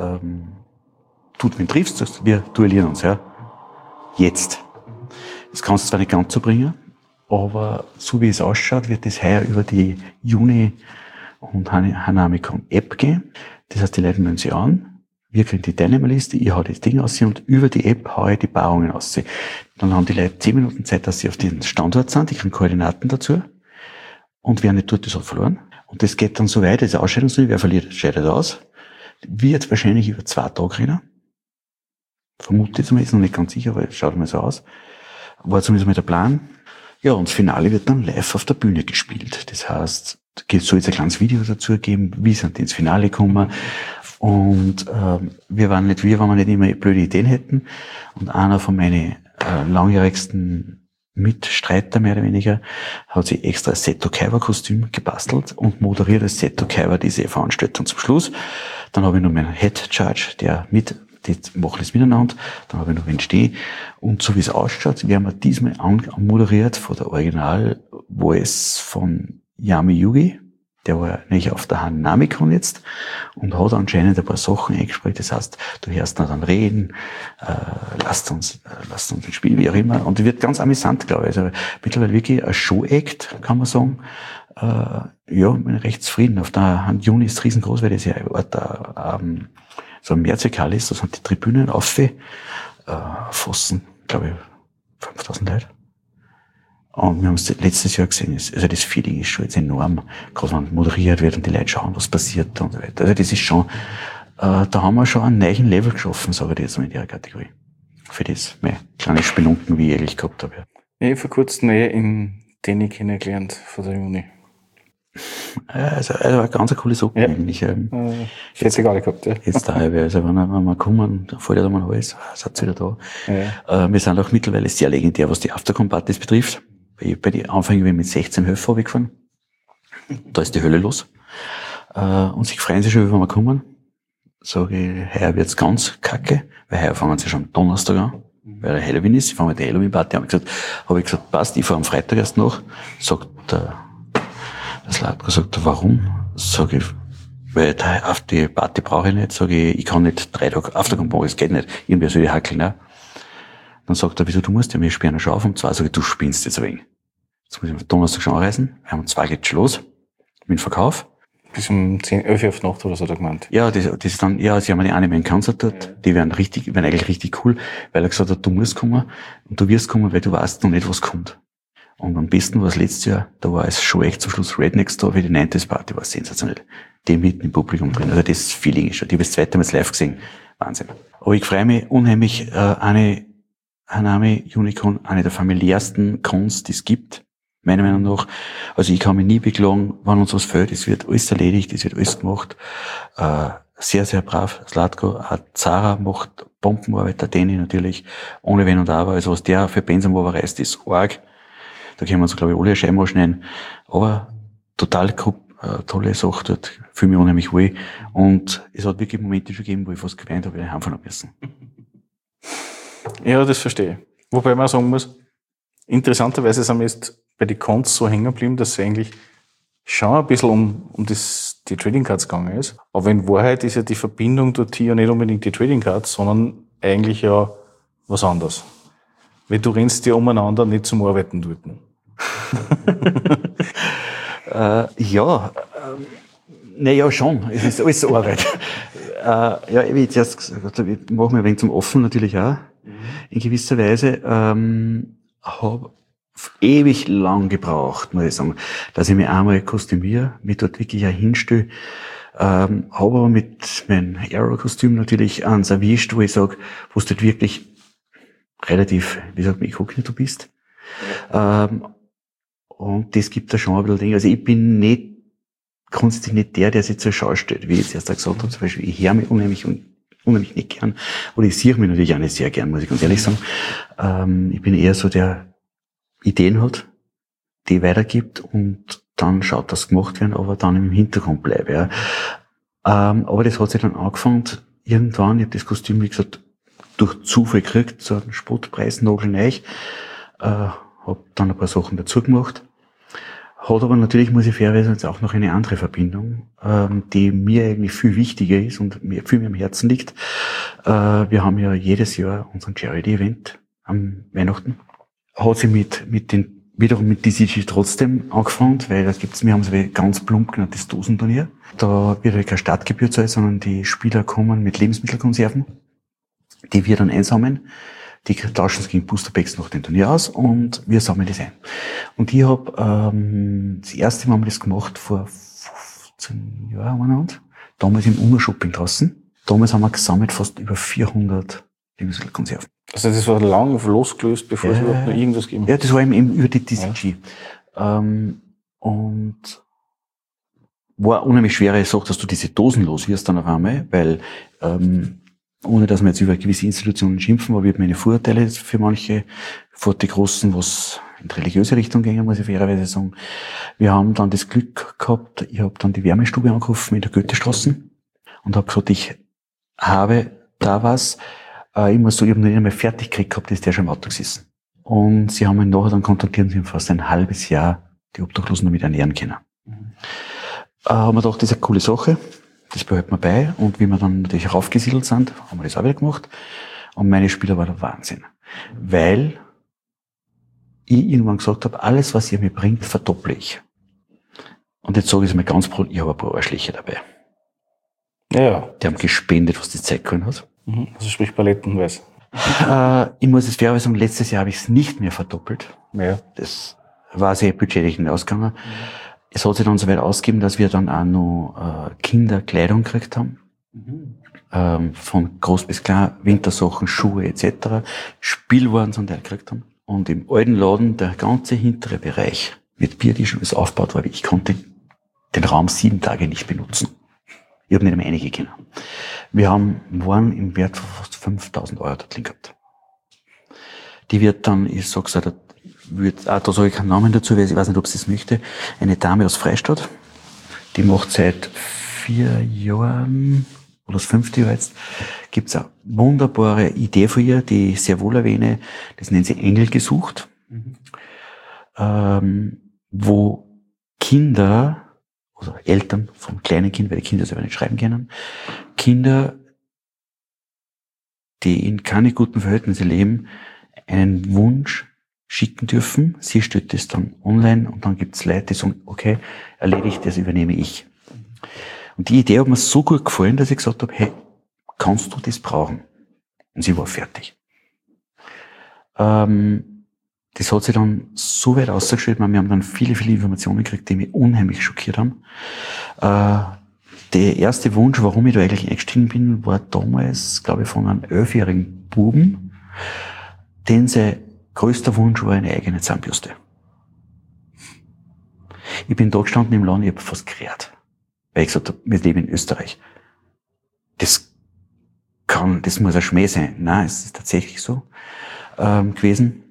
du wen triffst, wir duellieren uns, ja. Jetzt. Das kannst du zwar nicht ganz so bringen, aber so wie es ausschaut, wird das heuer über die Uni- und Hanamicon-App gehen. Das heißt, die Leute melden sich an, wir kriegen die Teilnehmerliste, ich hau das Ding aus und über die App haue ich die Paarungen aus. Dann haben die Leute 10 Minuten Zeit, dass sie auf den Standort sind, die kriegen Koordinaten dazu und wer nicht tut, das hat verloren. Und das geht dann so weit, das Ausscheidungsrennen, wer verliert, scheidet aus. Wird wahrscheinlich über 2 Tage rennen. Vermute ich zumindest, noch nicht ganz sicher, aber es schaut mal so aus. War zumindest mal der Plan. Ja, und das Finale wird dann live auf der Bühne gespielt. Das heißt, es soll jetzt ein kleines Video dazu geben, wie sind die ins Finale gekommen. Und wir waren nicht wenn wir nicht immer blöde Ideen hätten. Und einer von meinen langjährigsten Mitstreiter, mehr oder weniger, hat sich extra ein Seto Kaiba-Kostüm gebastelt und moderiert als Seto Kaiba diese Veranstaltung zum Schluss. Dann habe ich noch meinen Head Judge, die machen das miteinander. Dann habe ich noch einen stehen. Und so wie es ausschaut, werden wir diesmal anmoderiert von der Original-Voice von Yami Yugi. Der war nämlich auf der Hanamicon jetzt und hat anscheinend ein paar Sachen eingesprochen. Das heißt, du hörst dann reden, lasst uns ein Spiel, wie auch immer. Und die wird ganz amüsant, glaube ich. Also mittlerweile wirklich ein Show-Act, kann man sagen. Ja, bin recht zufrieden. Auf der Juni ist riesengroß, weil das ja so ein Mehrzweckhalle ist. Da sind die Tribünen fassen, glaube ich, 5000 Leute. Und wir haben es letztes Jahr gesehen. Also das Feeling ist schon jetzt enorm. Gerade wenn moderiert wird und die Leute schauen, was passiert und so weiter. Also das ist schon, da haben wir schon einen neuen Level geschaffen, sage ich jetzt mal in der Kategorie. Für das mein kleines Spelunken, wie ich eigentlich gehabt habe. Ich habe vor kurzem in Dänemark kennengelernt von der Uni. Also eine ganz coole Sache eigentlich. Ich hätte sie gar nicht gehabt, ja. Jetzt daher, also wenn wir kommen, dann fällt er um den Hals, seid wieder da. Ja. Wir sind auch mittlerweile sehr legendär, was die Aftercom-Partys betrifft. Bei den Anfängen bin ich mit 16 Höfen runtergefahren. Da ist die Hölle los. Und sie freuen sich schon, wenn wir kommen. Sage ich, heuer wird's ganz kacke, weil heuer fangen sie schon am Donnerstag an, weil der Halloween ist. Sie fangen mit der Halloween-Party an. Habe ich gesagt, passt, ich fahre am Freitag erst nach. Sagt das Leiter sagt, warum? Sag ich, weil auf die Party brauche ich nicht. Sag ich kann nicht 3 Tage Aftercom machen, es geht nicht. Irgendwer soll die hackeln, ne? Dann sagt er, wieso, du musst ja, wir sperren schon auf um 2. Sag ich, du spinnst jetzt ein wenig. Jetzt muss ich am Donnerstag schon anreisen. Wir haben um 2 geht's schon los. Mit dem Verkauf. Bis um 10, 11 Uhr auf Nacht oder so, hat er gemeint. Ja, das ist dann, ja, sie haben eine Anime Concert dort. Ja. Die werden eigentlich richtig cool, weil er gesagt hat, du musst kommen und du wirst kommen, weil du weißt noch nicht, was kommt. Und am besten war es letztes Jahr, da war es schon echt zum Schluss Rednecks da, wie die 90s Party war sensationell. Die mitten im Publikum drin. Also das Feeling ist schon. Ich habe das zweite Mal live gesehen. Wahnsinn. Aber ich freue mich unheimlich, eine Hanami Unicon, eine der familiärsten Cons, die es gibt. Meiner Meinung nach. Also ich kann mich nie beklagen, wenn uns was fehlt. Es wird alles erledigt, es wird alles gemacht. Sehr, sehr brav. Zlatko, auch Zara macht Bombenarbeit, der Danny natürlich, ohne Wenn und Aber. Also was der für Pensenwober reißt, ist arg. Da können wir uns, glaube ich, alle Scheiben schneiden. Aber total tolle Sache dort. Fühle mich unheimlich wohl. Und es hat wirklich Momente schon gegeben, wo ich fast geweint habe, weil ich heimfahren müssen. Ja, das verstehe ich. Wobei man auch sagen muss, interessanterweise sind wir jetzt bei den Cons so hängen geblieben, dass es eigentlich schon ein bisschen um die Trading Cards gegangen ist. Aber in Wahrheit ist ja die Verbindung dort hier nicht unbedingt die Trading Cards, sondern eigentlich ja was anderes. Weil du rennst ja umeinander nicht zum Arbeiten dort. Naja, schon. Es ist alles Arbeit. Ja, wie ich zuerst gesagt habe, ich mache mir ein wenig zum Offen natürlich auch. In gewisser Weise, habe ewig lang gebraucht, muss ich sagen, dass ich mich einmal kostümiere, mich dort wirklich auch hinstelle, habe aber mit meinem Aero-Kostüm natürlich eins erwischt, wo ich sage, wo du dort wirklich relativ, wie sagt man, ich gucke nicht, du bist. Und das gibt da schon ein bisschen Dinge. Also ich bin nicht, grundsätzlich nicht der sich zur Schau stellt, wie ich jetzt erst gesagt habe, zum Beispiel, ich höre mich unheimlich nicht gern, oder ich sehe mich natürlich auch nicht sehr gern, muss ich ganz ehrlich sagen. Ich bin eher so der Ideen hat, die weitergibt und dann schaut, dass gemacht werden, aber dann im Hintergrund bleibe. Ja. Aber das hat sich dann angefangen, irgendwann, ich habe das Kostüm, wie gesagt, durch Zufall gekriegt, so einen Spottpreis, nagelneu, habe dann ein paar Sachen dazu gemacht. Hat aber natürlich, muss ich fairerweise jetzt auch noch eine andere Verbindung, die mir eigentlich viel wichtiger ist und mir viel mehr am Herzen liegt. Wir haben ja jedes Jahr unseren Charity-Event am Weihnachten. Hat sich wiederum mit DCG trotzdem angefangen, weil wir haben es ganz plump genannt, das Dosenturnier. Da wird halt keine Startgebühr zahlen, sondern die Spieler kommen mit Lebensmittelkonserven, die wir dann einsammeln. Die tauschen es gegen Boosterpacks nach dem Turnier aus und wir sammeln das ein. Und ich habe das erste Mal haben wir das gemacht vor 15 Jahren, damals im UNO-Shopping draußen. Damals haben wir gesammelt fast über 400 Lebensmittelkonserven. Also das war lange losgelöst, bevor es überhaupt noch irgendwas gegeben hat? Ja, das war eben über die DCG. Ja. Und war unheimlich schwere Sache, dass du diese Dosen los wirst dann auf einmal, weil ohne dass wir jetzt über gewisse Institutionen schimpfen, aber wir haben meine Vorurteile für manche, vor die Großen, was in die religiöse Richtung gingen, muss ich fairerweise sagen. Wir haben dann das Glück gehabt, ich habe dann die Wärmestube angerufen in der Goethestraße und habe gesagt, ich habe da was, ich muss so, ich habe noch nicht einmal fertig gekriegt gehabt, ist der schon im Auto gesessen. Und sie haben mich nachher dann kontaktiert und sie haben fast ein halbes Jahr die Obdachlosen damit ernähren können. Haben wir gedacht, das ist eine coole Sache. Das behalten wir bei. Und wie wir dann natürlich raufgesiedelt sind, haben wir das auch wieder gemacht. Und meine Spieler war der Wahnsinn. Weil ich irgendwann gesagt habe, alles, was ihr mir bringt, verdopple ich. Und jetzt sage ich es mal ganz brut, ich habe ein paar Arschlöcher dabei. Ja. Die haben gespendet, was die Zeit können hat. Also sprich palettenweise. Ich muss es fairerweise sagen, letztes Jahr habe ich es nicht mehr verdoppelt. Ja. Das war sehr budgetlich nicht ausgegangen. Es hat sich dann so weit ausgegeben, dass wir dann auch noch Kinderkleidung gekriegt haben. Von groß bis klein, Wintersachen, Schuhe etc. Spielwaren sind die gekriegt haben. Und im alten Laden, der ganze hintere Bereich mit Biertisch, alles aufgebaut war, ich konnte den Raum 7 Tage nicht benutzen. Ich habe nicht einmal einige können. Wir waren im Wert von fast 5.000 € da drin gehabt. Die wird dann, ich sag's auch, da sage ich keinen Namen dazu, weil ich weiß nicht, ob sie es möchte, eine Dame aus Freistadt, die macht seit 4 Jahren, oder das 5. Jahr jetzt, gibt's eine wunderbare Idee von ihr, die ich sehr wohl erwähne, das nennt sie Engel gesucht, wo Kinder, oder Eltern von kleinen Kindern, weil die Kinder selber nicht schreiben können, Kinder, die in keine guten Verhältnisse leben, einen Wunsch schicken dürfen. Sie stellt das dann online und dann gibt's Leute, die sagen, okay, erledigt das, übernehme ich. Und die Idee hat mir so gut gefallen, dass ich gesagt habe, hey, kannst du das brauchen? Und sie war fertig. Das hat sich dann so weit ausgestellt, wir haben dann viele, viele Informationen gekriegt, die mich unheimlich schockiert haben. Der erste Wunsch, warum ich da eigentlich eingestiegen bin, war damals, glaube ich, von einem 11-jährigen Buben, den sein größter Wunsch war eine eigene Zahnbürste. Ich bin da gestanden im Laden, ich habe fast gerät. Weil ich gesagt habe, wir leben in Österreich. Das muss ein Schmäh sein. Nein, es ist tatsächlich so gewesen.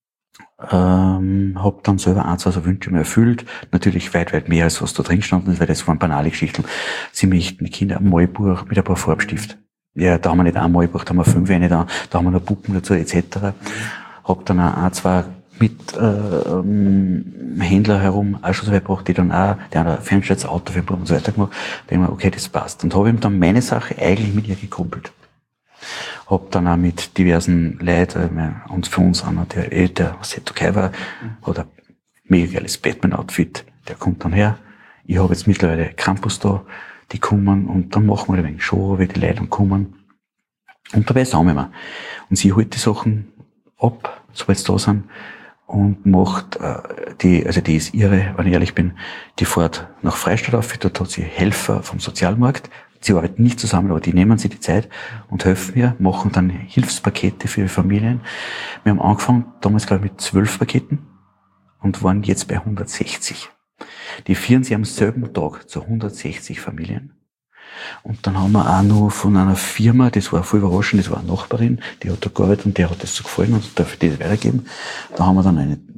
Hab dann selber 1, 2 so Wünsche mir erfüllt. Natürlich weit, weit mehr, als was da drin gestanden ist, weil das waren banale Geschichten. Sie möchten die Kinder ein Malbuch mit ein paar Farbstift. Ja, da haben wir nicht ein Malbuch, da haben wir 5 eine da haben wir noch Puppen dazu, etc. Hab dann auch 1, 2 mit Händler herum auch schon so weit gebracht, die dann auch, der hat ein ferngestelltes Auto für und so weiter gemacht. Da denke ich mir, okay, das passt. Und habe ihm dann meine Sache eigentlich mit ihr gekumpelt. Hab dann auch mit diversen Leuten, und für uns einer, der sehr okay war, hat ein mega geiles Batman-Outfit, der kommt dann her. Ich habe jetzt mittlerweile Campus da, die kommen und dann machen wir ein wenig Show, wie die Leute dann kommen. Und dabei sammeln wir. Und sie holt die Sachen ab, sobald sie da sind, und macht die ist ihre, wenn ich ehrlich bin, die fährt nach Freistadt auf, dort hat sie Helfer vom Sozialmarkt. Sie arbeiten nicht zusammen, aber die nehmen sich die Zeit und helfen mir, machen dann Hilfspakete für Familien. Wir haben angefangen, damals glaube ich mit 12 Paketen und waren jetzt bei 160. Die führen sie am selben Tag zu 160 Familien. Und dann haben wir auch noch von einer Firma, das war voll überraschend, das war eine Nachbarin, die hat da gearbeitet und der hat das so gefallen und darf das weitergeben. Da haben wir dann eine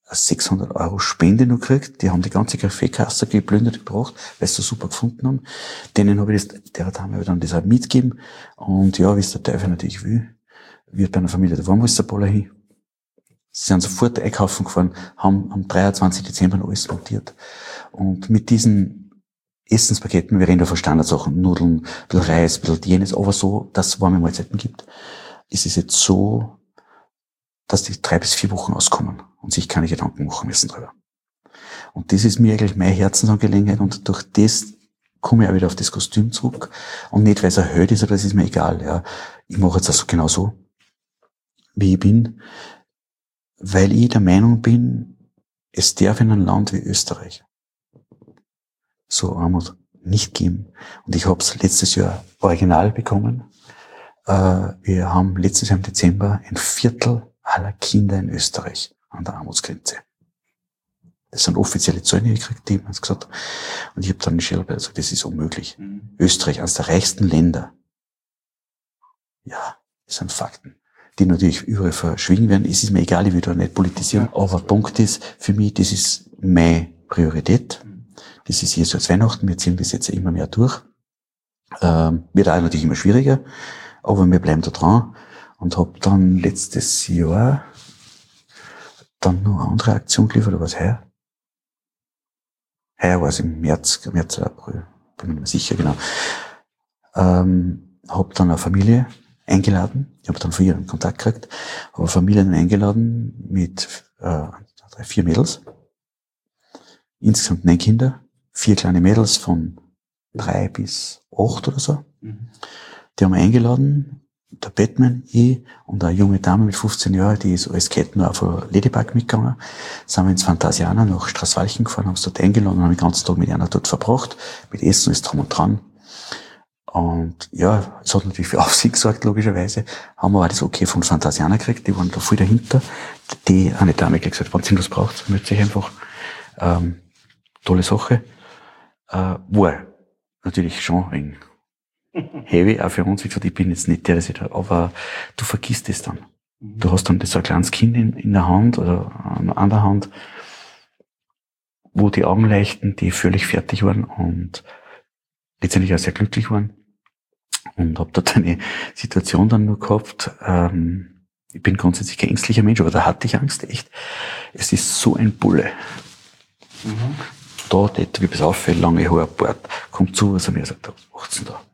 eine 600 € Spende noch gekriegt. Die haben die ganze Kaffeekasse geplündert gebracht, weil sie so super gefunden haben. Denen habe ich das, der Dame habe ich dann das auch mitgegeben. Und ja, wie es der Teufel natürlich will, wird bei einer Familie der Warmwasserballer hin. Sie sind sofort einkaufen gefahren, haben am 23. Dezember noch alles montiert. Und mit diesen Essenspaketen, wir reden da von Standardsachen, Nudeln, ein bisschen Reis, ein bisschen jenes, aber so, dass es warme Mahlzeiten gibt, ist es jetzt so, dass die 3 bis 4 Wochen auskommen und sich keine Gedanken machen müssen drüber. Und das ist mir eigentlich meine Herzensangelegenheit und durch das komme ich auch wieder auf das Kostüm zurück. Und nicht, weil es ein Held ist, oder das ist mir egal. Ja. Ich mache jetzt also genau so, wie ich bin, weil ich der Meinung bin, es darf in einem Land wie Österreich so Armut nicht geben. Und ich habe es letztes Jahr original bekommen. Wir haben letztes Jahr im Dezember 1/4 aller Kinder in Österreich an der Armutsgrenze. Das sind offizielle Zahlen, die ich gekriegt, die haben uns gesagt. Und ich habe dann Michelle gesagt, das ist unmöglich. Österreich, eines der reichsten Länder. Ja, das sind Fakten, die natürlich überall verschwiegen werden. Es ist mir egal, ich will da nicht politisieren. Aber Punkt ist, für mich, das ist meine Priorität. Das ist jetzt als Weihnachten. Wir ziehen das jetzt immer mehr durch. Wird auch natürlich immer schwieriger. Aber wir bleiben da dran. Und habe dann letztes Jahr dann noch eine andere Aktion geliefert, oder was heuer? Heuer war es im März oder April, bin mir nicht mehr sicher, genau. Habe dann eine Familie eingeladen, ich habe dann von ihr einen Kontakt gekriegt, habe Familien eingeladen mit 4 Mädels, insgesamt 9 Kinder, 4 kleine Mädels von 3 bis 8 oder so. Die haben wir eingeladen, der Batman, ich und eine junge Dame mit 15 Jahren, die ist als Ketten auf ein Ladypark mitgegangen, sind wir ins Phantasianer nach Straßwalchen gefahren, haben sie dort eingeladen und haben den ganzen Tag mit einer dort verbracht, mit Essen, ist drum und dran. Und ja, es hat natürlich für Aufsicht gesorgt, logischerweise, haben wir auch das Okay von Phantasianer gekriegt, die waren da voll dahinter. Die eine Dame gleich gesagt, wenn ihr was braucht, meldet sich einfach. Tolle Sache. War natürlich schon wegen heavy, auch für uns, wie gesagt, ich bin jetzt nicht der, aber du vergisst es dann. Du hast dann so ein kleines Kind in der Hand oder an der Hand, wo die Augen leuchten, die völlig fertig waren und letztendlich auch sehr glücklich waren. Und habe dort eine Situation dann nur gehabt, ich bin grundsätzlich kein ängstlicher Mensch, aber da hatte ich Angst, echt. Es ist so ein Bulle. Da, wie bis auffällt, lange Haare, Bart, kommt zu, was er mir sagt, was macht's denn da?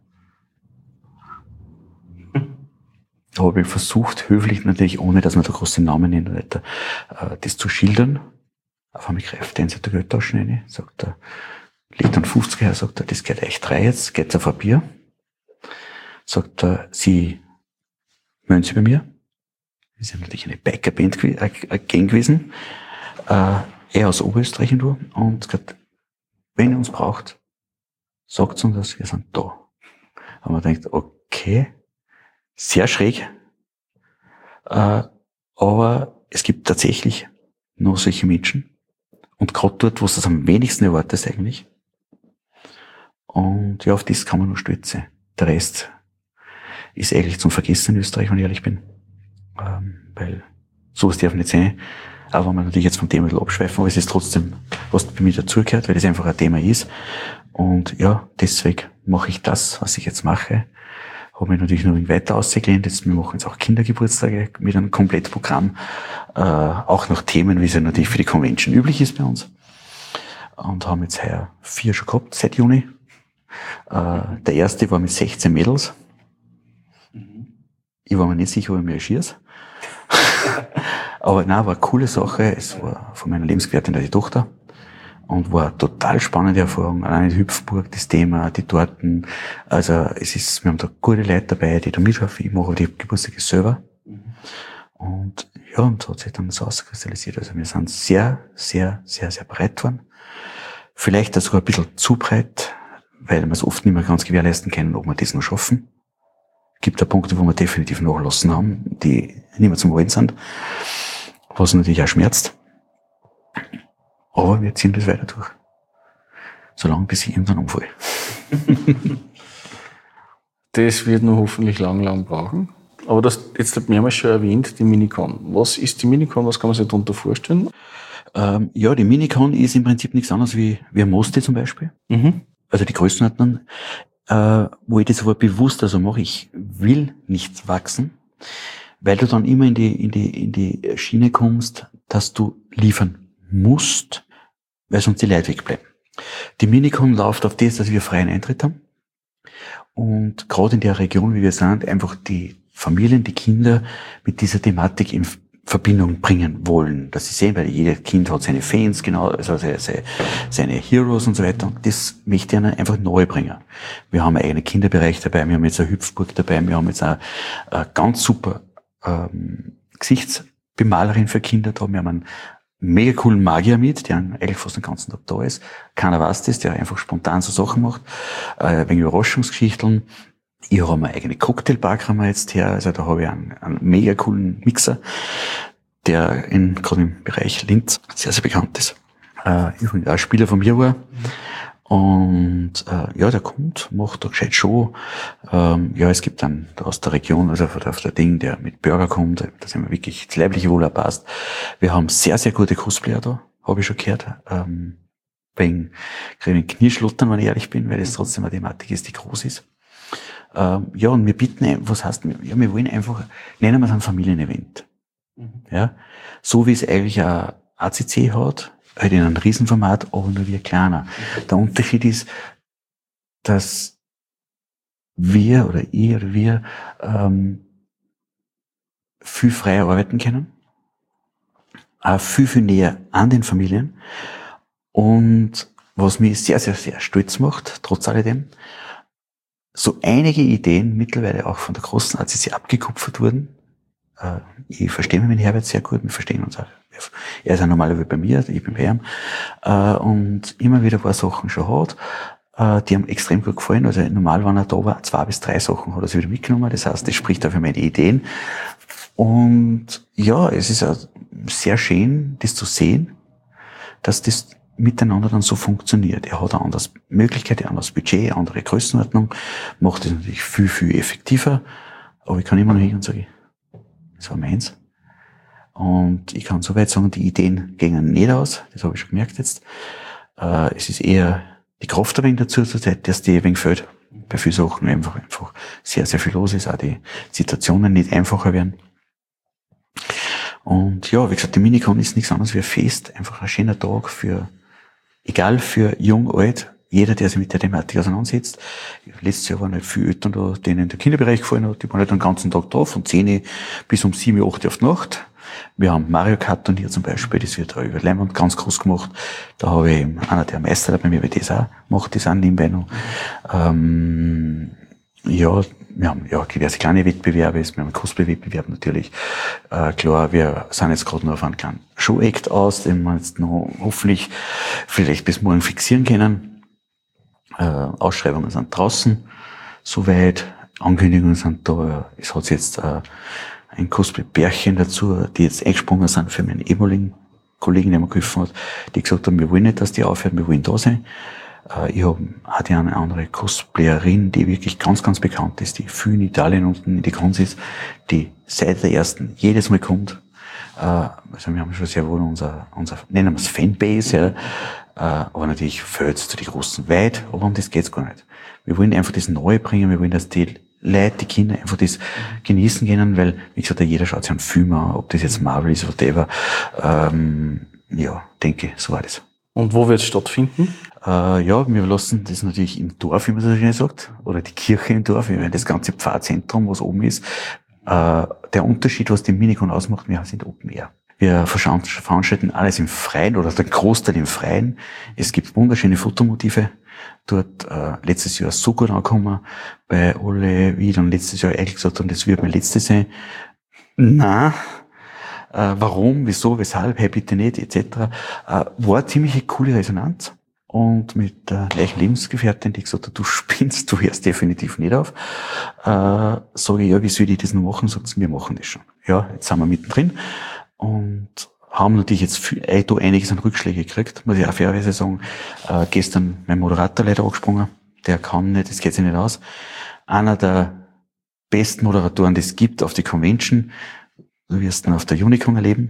Da habe ich versucht, höflich natürlich, ohne dass man da große Namen nennt, nicht, das zu schildern. Auf einmal greift er in seine Geldtasche rein, sagt er, legt dann 50 her, sagt er, das geht euch 3 jetzt, geht's auf ein Bier. Sagt er, Sie melden sich bei mir. Wir sind natürlich eine Biker-Band Gang gewesen. Er aus Oberösterreich nur und gesagt, wenn ihr uns braucht, sagt uns das, wir sind da. Haben wir gedacht, okay, sehr schräg, aber es gibt tatsächlich noch solche Menschen und gerade dort, wo es das am wenigsten erwartet eigentlich. Und ja, auf das kann man nur stützen. Der Rest ist eigentlich zum Vergessen in Österreich, wenn ich ehrlich bin, weil sowas darf nicht sein. Aber wenn wir natürlich jetzt vom Thema ein bisschen abschweifen, aber es ist trotzdem, was bei mir dazugehört, weil das einfach ein Thema ist. Und ja, deswegen mache ich das, was ich jetzt mache. Habe mich natürlich noch ein wenig weiter ausgelehnt. Wir machen jetzt auch Kindergeburtstage mit einem Komplettprogramm. Auch noch Themen, wie es ja natürlich für die Convention üblich ist bei uns. Und haben jetzt heuer 4 schon gehabt, seit Juni. Der erste war mit 16 Mädels. Ich war mir nicht sicher, ob ich mir erschieße. Aber nein, war eine coole Sache. Es war von meiner Lebensgefährtin die Tochter. Und war eine total spannende Erfahrung. Allein die Hüpfburg, das Thema, die Torten. Also, wir haben da gute Leute dabei, die da mitschaffen. Ich mache die Geburtstage selber. Und ja, und so hat sich dann so auskristallisiert. Also, wir sind sehr, sehr, sehr, sehr breit geworden. Vielleicht sogar ein bisschen zu breit, weil wir es oft nicht mehr ganz gewährleisten können, ob wir das noch schaffen. Es gibt da Punkte, wo wir definitiv nachlassen haben, die nicht mehr zum Wollen sind. Was natürlich auch schmerzt. Aber wir ziehen das weiter durch. Solange bis ich irgendwann umfalle. Das wird noch hoffentlich lang brauchen. Aber das jetzt mehrmals schon erwähnt, die Minicon. Was ist die Minicon? Was kann man sich darunter vorstellen? Ja, die Minicon ist im Prinzip nichts anderes wie ein Moste zum Beispiel. Also die Größenordnung, wo ich das aber bewusst also mache, ich will nicht wachsen, weil du dann immer in die Schiene kommst, dass du liefern musst, weil sonst die Leute wegbleiben. Die Minicon läuft auf das, dass wir freien Eintritt haben. Und gerade in der Region, wie wir sind, einfach die Familien, die Kinder mit dieser Thematik in Verbindung bringen wollen. Dass sie sehen, weil jedes Kind hat seine Fans, genau, also seine Heroes und so weiter. Und das möchte ich ihnen einfach neu bringen. Wir haben einen eigenen Kinderbereich dabei, wir haben jetzt eine Hüpfburg dabei, wir haben jetzt eine ganz super Gesichtsbemalerin für Kinder da, wir haben einen mega coolen Magier mit, der eigentlich fast den ganzen Tag da ist. Keiner weiß das, der einfach spontan so Sachen macht, wegen Überraschungsgeschichten. Ich habe eine eigene Cocktailbar haben wir jetzt her, also da habe ich einen mega coolen Mixer, der gerade im Bereich Linz sehr, sehr bekannt ist. Ich bin auch Spieler von mir war. Und ja, der kommt, macht da gescheit Show. Ja, es gibt dann aus der Region, also auf der Ding, der mit Burger kommt, da sind wir wirklich das leibliche Wohl passt. Wir haben sehr, sehr gute Cosplayer da, habe ich schon gehört. Wegen Knieschluttern, wenn ich ehrlich bin, weil das trotzdem eine Thematik ist, die groß ist. Ja, und wir bieten, was heißt, ja, wir wollen einfach, nennen wir es ein Familienevent. Ja, so wie es eigentlich ein ACC hat, halt in einem Riesenformat, aber nur wie ein kleiner. Der Unterschied ist, dass wir oder ich oder wir viel freier arbeiten können, auch viel, viel näher an den Familien und was mich sehr, sehr, sehr stolz macht, trotz alledem, so einige Ideen mittlerweile auch von der großen ACC abgekupfert wurden. Ich verstehe mich mit Herbert sehr gut, wir verstehen uns auch. Er ist ja normalerweise bei mir, ich bin bei ihm. Und immer wieder ein paar Sachen schon hat. Die haben extrem gut gefallen. Also normal, wenn er da war, 2 bis 3 Sachen hat er sich wieder mitgenommen. Das heißt, das spricht auch für meine Ideen. Und ja, es ist auch sehr schön, das zu sehen, dass das miteinander dann so funktioniert. Er hat eine andere Möglichkeit, ein anderes Budget, eine andere Größenordnung, macht es natürlich viel, viel effektiver. Aber ich kann immer noch hin und sagen, das war meins. Und ich kann soweit sagen, die Ideen gingen nicht aus. Das habe ich schon gemerkt jetzt. Es ist eher die Kraft ein wenig dazu zur Zeit, dass die ein wenig fehlt. Bei vielen Sachen einfach sehr, sehr viel los ist. Auch die Situationen nicht einfacher werden. Und ja, wie gesagt, die Minicon ist nichts anderes wie ein Fest. Einfach ein schöner Tag egal für jung, alt, jeder, der sich mit der Thematik auseinandersetzt. Letztes Jahr waren halt viele Eltern da, denen der Kinderbereich gefallen hat. Die waren halt den ganzen Tag da, von 10 bis um 7, 8 auf die Nacht. Wir haben Mario Kart Turnier zum Beispiel, das wird da über Leinwand ganz groß gemacht. Da habe ich eben einer der Meister da bei mir, weil das auch macht, das auch nebenbei noch. Ja, wir haben ja diverse kleine Wettbewerbe, wir haben einen Cosplay-Wettbewerb natürlich. Klar, wir sind jetzt gerade noch auf einen kleinen Show-Act aus, den wir jetzt noch hoffentlich vielleicht bis morgen fixieren können. Ausschreibungen sind draußen, soweit. Ankündigungen sind da. Es hat jetzt ein Cosplay-Bärchen dazu, die jetzt eingesprungen sind für meinen ehemaligen Kollegen, der mir geholfen hat, die gesagt haben, wir wollen nicht, dass die aufhören, wir wollen da sein. Ich hatte eine andere Cosplayerin, die wirklich ganz, ganz bekannt ist, die viel in Italien unten in die Cons ist, die seit der ersten jedes Mal kommt. Also wir haben schon sehr wohl unser nennen wir es Fanbase, ja. Aber natürlich fällt es zu den Großen weit, aber um das geht's gar nicht. Wir wollen einfach das Neue bringen, wir wollen, dass die Leute, die Kinder einfach das genießen können, weil, wie gesagt, jeder schaut sich einen Film an, ob das jetzt Marvel ist, whatever. Ja, denke, so war das. Und wo wird es stattfinden? Ja, wir lassen das natürlich im Dorf, wie man so schön sagt, oder die Kirche im Dorf, wir das ganze Pfarrzentrum, was oben ist. Der Unterschied, was den Minicon ausmacht, wir sind Open Air. Wir veranstalten alles im Freien oder der Großteil im Freien. Es gibt wunderschöne Fotomotive. Dort letztes Jahr so gut angekommen bei alle, wie dann letztes Jahr eigentlich gesagt haben, das wird mein letztes sein. Nein. Warum, wieso, weshalb, hey, bitte nicht, etc. War ziemlich eine coole Resonanz. Und mit der gleichen Lebensgefährtin, die gesagt hat, du spinnst, du hörst definitiv nicht auf, sage ich, ja, wie soll ich das noch machen? Sagt sie, wir machen das schon. Ja, jetzt sind wir mittendrin und haben natürlich jetzt da einiges an Rückschläge gekriegt, muss ich auch fairerweise sagen. Gestern mein Moderator leider angesprungen, der kann nicht, das geht sich nicht aus. Einer der besten Moderatoren, die es gibt auf die Convention, du wirst dann auf der Unicon erleben.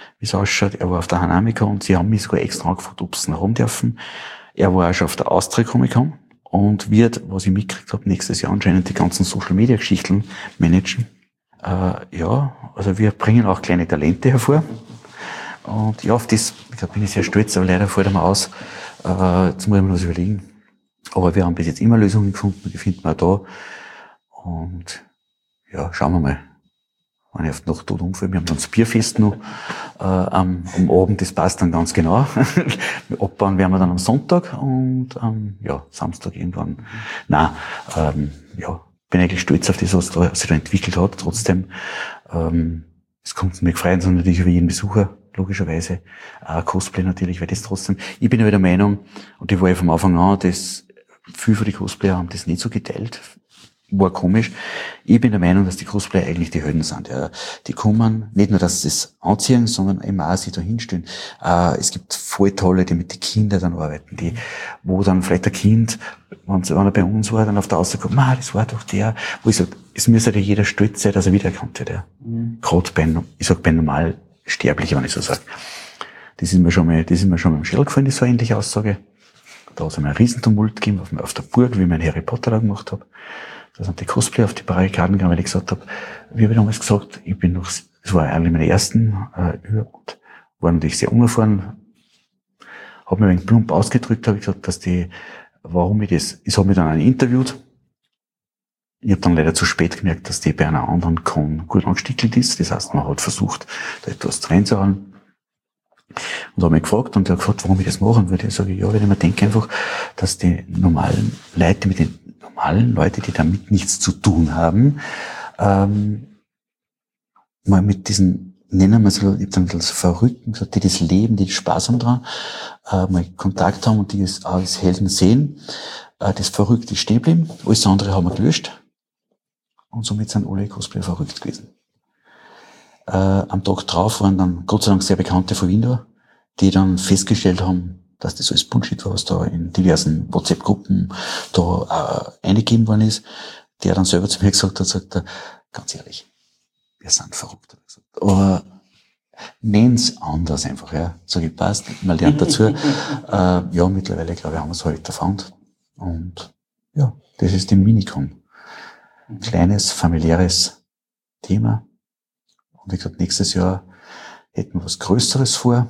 wie es ausschaut. Er war auf der Hanamicon und sie haben mich sogar extra angefragt, ob sie noch rum dürfen. Er war auch schon auf der Austria Comic Con und wird, was ich mitgekriegt habe, nächstes Jahr anscheinend die ganzen Social-Media-Geschichten managen. Ja, also wir bringen auch kleine Talente hervor. Und ja, auf das bin ich sehr stolz, aber leider fällt er mir aus. Jetzt muss ich mir was überlegen. Aber wir haben bis jetzt immer Lösungen gefunden, die finden wir auch da. Und ja, schauen wir mal. Wenn ich auf die Nacht tot umfällt, wir haben dann das Bierfest noch am Abend, das passt dann ganz genau. Abbauen werden wir dann am Sonntag und ja, Samstag irgendwann. Ja, bin eigentlich stolz auf das, was sich da entwickelt hat. Trotzdem, es kommt mir gefreut, sondern natürlich über jeden Besucher, logischerweise. Cosplay natürlich, weil das trotzdem, ich bin aber der Meinung, und die war ja vom Anfang an, dass viele von die Cosplayer haben das nicht so geteilt. War komisch. Ich bin der Meinung, dass die Cosplayer eigentlich die Helden sind. Ja. Die kommen, nicht nur, dass sie das anziehen, sondern eben auch sich da hinstellen. Es gibt voll tolle, die mit den Kindern dann arbeiten, die, wo dann vielleicht ein Kind, wenn er bei uns war, dann auf der Aussicht kommt, das war doch der, wo ich sage, es müsste ja jeder stolz sein, dass er wiedererkannt wird. Ja. Gerade bei normal Sterblichen, wenn ich so sage. Das ist mir schon mal im Schädel gefallen, die so eine ähnliche Aussage. Da hat es einmal einen Riesentumult gegeben auf der Burg, wie ich meinen Harry Potter da gemacht habe. Da sind die Cosplayer auf die Barrikaden gegangen, weil ich gesagt habe, wie habe ich damals gesagt, es war eigentlich meine ersten, überhaupt, war natürlich sehr unerfahren, habe mir ein wenig plump ausgedrückt, habe ich gesagt, warum ich habe mich dann einen interviewt. Ich habe dann leider zu spät gemerkt, dass die bei einer anderen Con gut angestickelt ist. Das heißt, man hat versucht, da etwas reinzuhauen. Und habe mich gefragt, und er hat gefragt, warum ich das machen würde. Ich sage, ja, weil ich mir denke einfach, dass die normalen Leute die damit nichts zu tun haben, mal mit diesen, nennen wir es, ich habe dann ein bisschen so Verrückten gesagt, die das leben, die Spaß haben dran, mal Kontakt haben und die es auch als Helden sehen, das Verrückte ist stehen geblieben, alles andere haben wir gelöscht. Und somit sind alle Cosplayer verrückt gewesen. Am Tag drauf waren dann Gott sei Dank sehr Bekannte von Wien da, die dann festgestellt haben, dass das alles Bullshit war, was da in diversen WhatsApp-Gruppen da eingegeben worden ist. Der dann selber zu mir gesagt hat, sagt er, ganz ehrlich, wir sind verrückt. Aber nenn's anders einfach, ja. Sag ich, passt, man lernt dazu. Ja, mittlerweile, glaube ich, haben wir es halt erfahren. Und ja, das ist die Minicon. Ein kleines, familiäres Thema. Und wie gesagt, nächstes Jahr hätten wir was Größeres vor.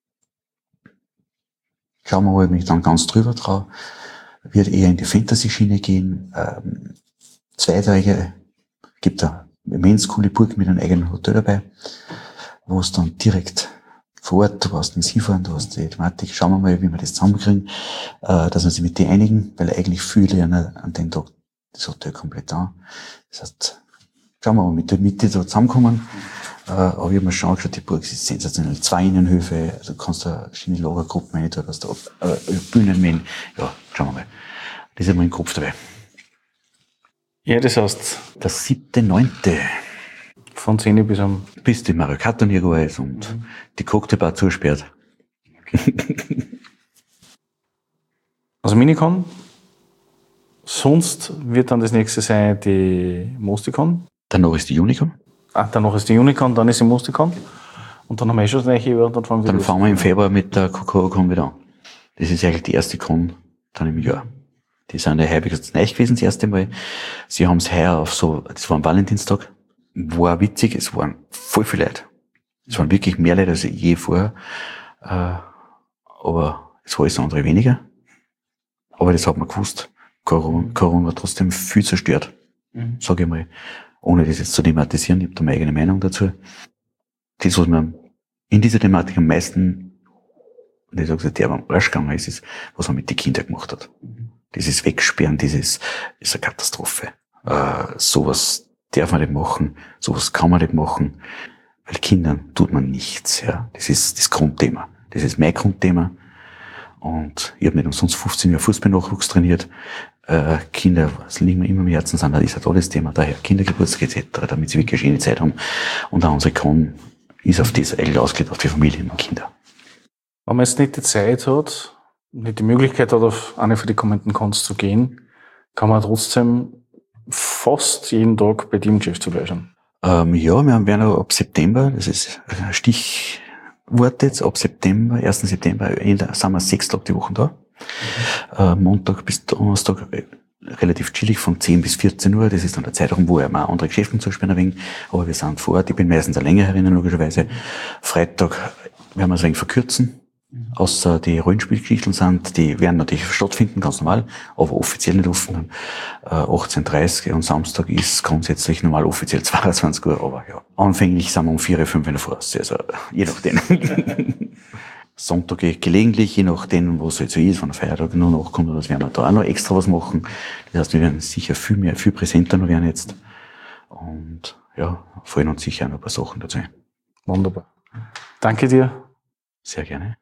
Schauen wir mal, wenn ich dann ganz drüber traue. Wird eher in die Fantasy-Schiene gehen. Zweitägige, gibt eine immens coole Burg mit einem eigenen Hotel dabei, wo es dann direkt vor Ort, du hast den Skifahren, du hast die Thematik. Schauen wir mal, wie wir das zusammenkriegen, dass wir sich mit denen einigen, weil eigentlich viele an dem Tag das Hotel komplett an. Das heißt, schauen wir mal, mit die da zusammenkommen. Aber ich habe mir schon angeschaut, die Burg ist sensationell. 2 Innenhöfe, also du kannst da verschiedene Lagergruppen rein, du hast da Bühnen mit, ja, schauen wir mal. Das ist mal im Kopf dabei. Ja, das heißt, Der 7.9. von 10 bis die Mario Kart Turnier war ist und die Cocktailbar zusperrt. Also Minicon. Sonst wird dann das nächste sein die Mosticon. Danach ist die Unicon. Danach ist die Unicon, dann ist die Mosticon. Und dann haben wir schon das nächste Jahr und dann fangen wir Dann fangen wir im Februar mit der Coca-Con wieder an. Das ist eigentlich die erste Con dann im Jahr. Die sind ja halbwegs neu gewesen das erste Mal. Sie haben es heuer das war am Valentinstag, war witzig, es waren voll viele Leute. Es waren wirklich mehr Leute als je vorher. Aber es war alles andere weniger. Aber das hat man gewusst. Corona hat trotzdem viel zerstört. Sage ich mal. Ohne das jetzt zu thematisieren, ich habe da meine eigene Meinung dazu. Das, was mir in dieser Thematik am meisten, und ich sage, der am Arsch gegangen ist, was man mit den Kindern gemacht hat. Dieses Wegsperren, ist eine Katastrophe. Sowas darf man nicht machen, sowas kann man nicht machen, weil Kindern tut man nichts, ja. Das ist das Grundthema. Das ist mein Grundthema. Und ich habe nicht umsonst 15 Jahre Fußballnachwuchs trainiert. Kinder, das liegt mir immer im Herzen, das ist ein tolles Thema. Daher Kindergeburtstag etc., damit sie wirklich eine schöne Zeit haben. Und auch unsere Con ist auf das eigentlich ausgelegt, auf die Familien und Kinder. Wenn man jetzt nicht die Zeit hat, nicht die Möglichkeit hat, auf eine von die kommenden Cons zu gehen, kann man trotzdem fast jeden Tag bei dir im Geschäft vorbeischauen. Ja, wir werden ab September, das ist wartet, ab September, 1. September, sind wir 6 Tage die Woche da. Montag bis Donnerstag relativ chillig von 10 bis 14 Uhr. Das ist dann der Zeitraum, wo wir auch andere Geschäfte zuspielen ein wenig. Aber wir sind vor Ort. Ich bin meistens eine länger herinnen, logischerweise. Freitag werden wir es ein wenig verkürzen. Außer die Rollenspielgeschichten die werden natürlich stattfinden, ganz normal, aber offiziell nicht offen. 18:30 und Samstag ist grundsätzlich normal offiziell 22 Uhr, aber ja. Anfänglich sind wir um 4, 5 in der Früh, also je nachdem. Sonntage gelegentlich, je nachdem, was halt so ist, wenn der Feiertag nur nachkommt, oder was werden wir da auch noch extra was machen. Das heißt, wir werden sicher viel präsenter noch werden jetzt. Und ja, fallen uns sicher auch noch ein paar Sachen dazu ein. Wunderbar. Danke dir. Sehr gerne.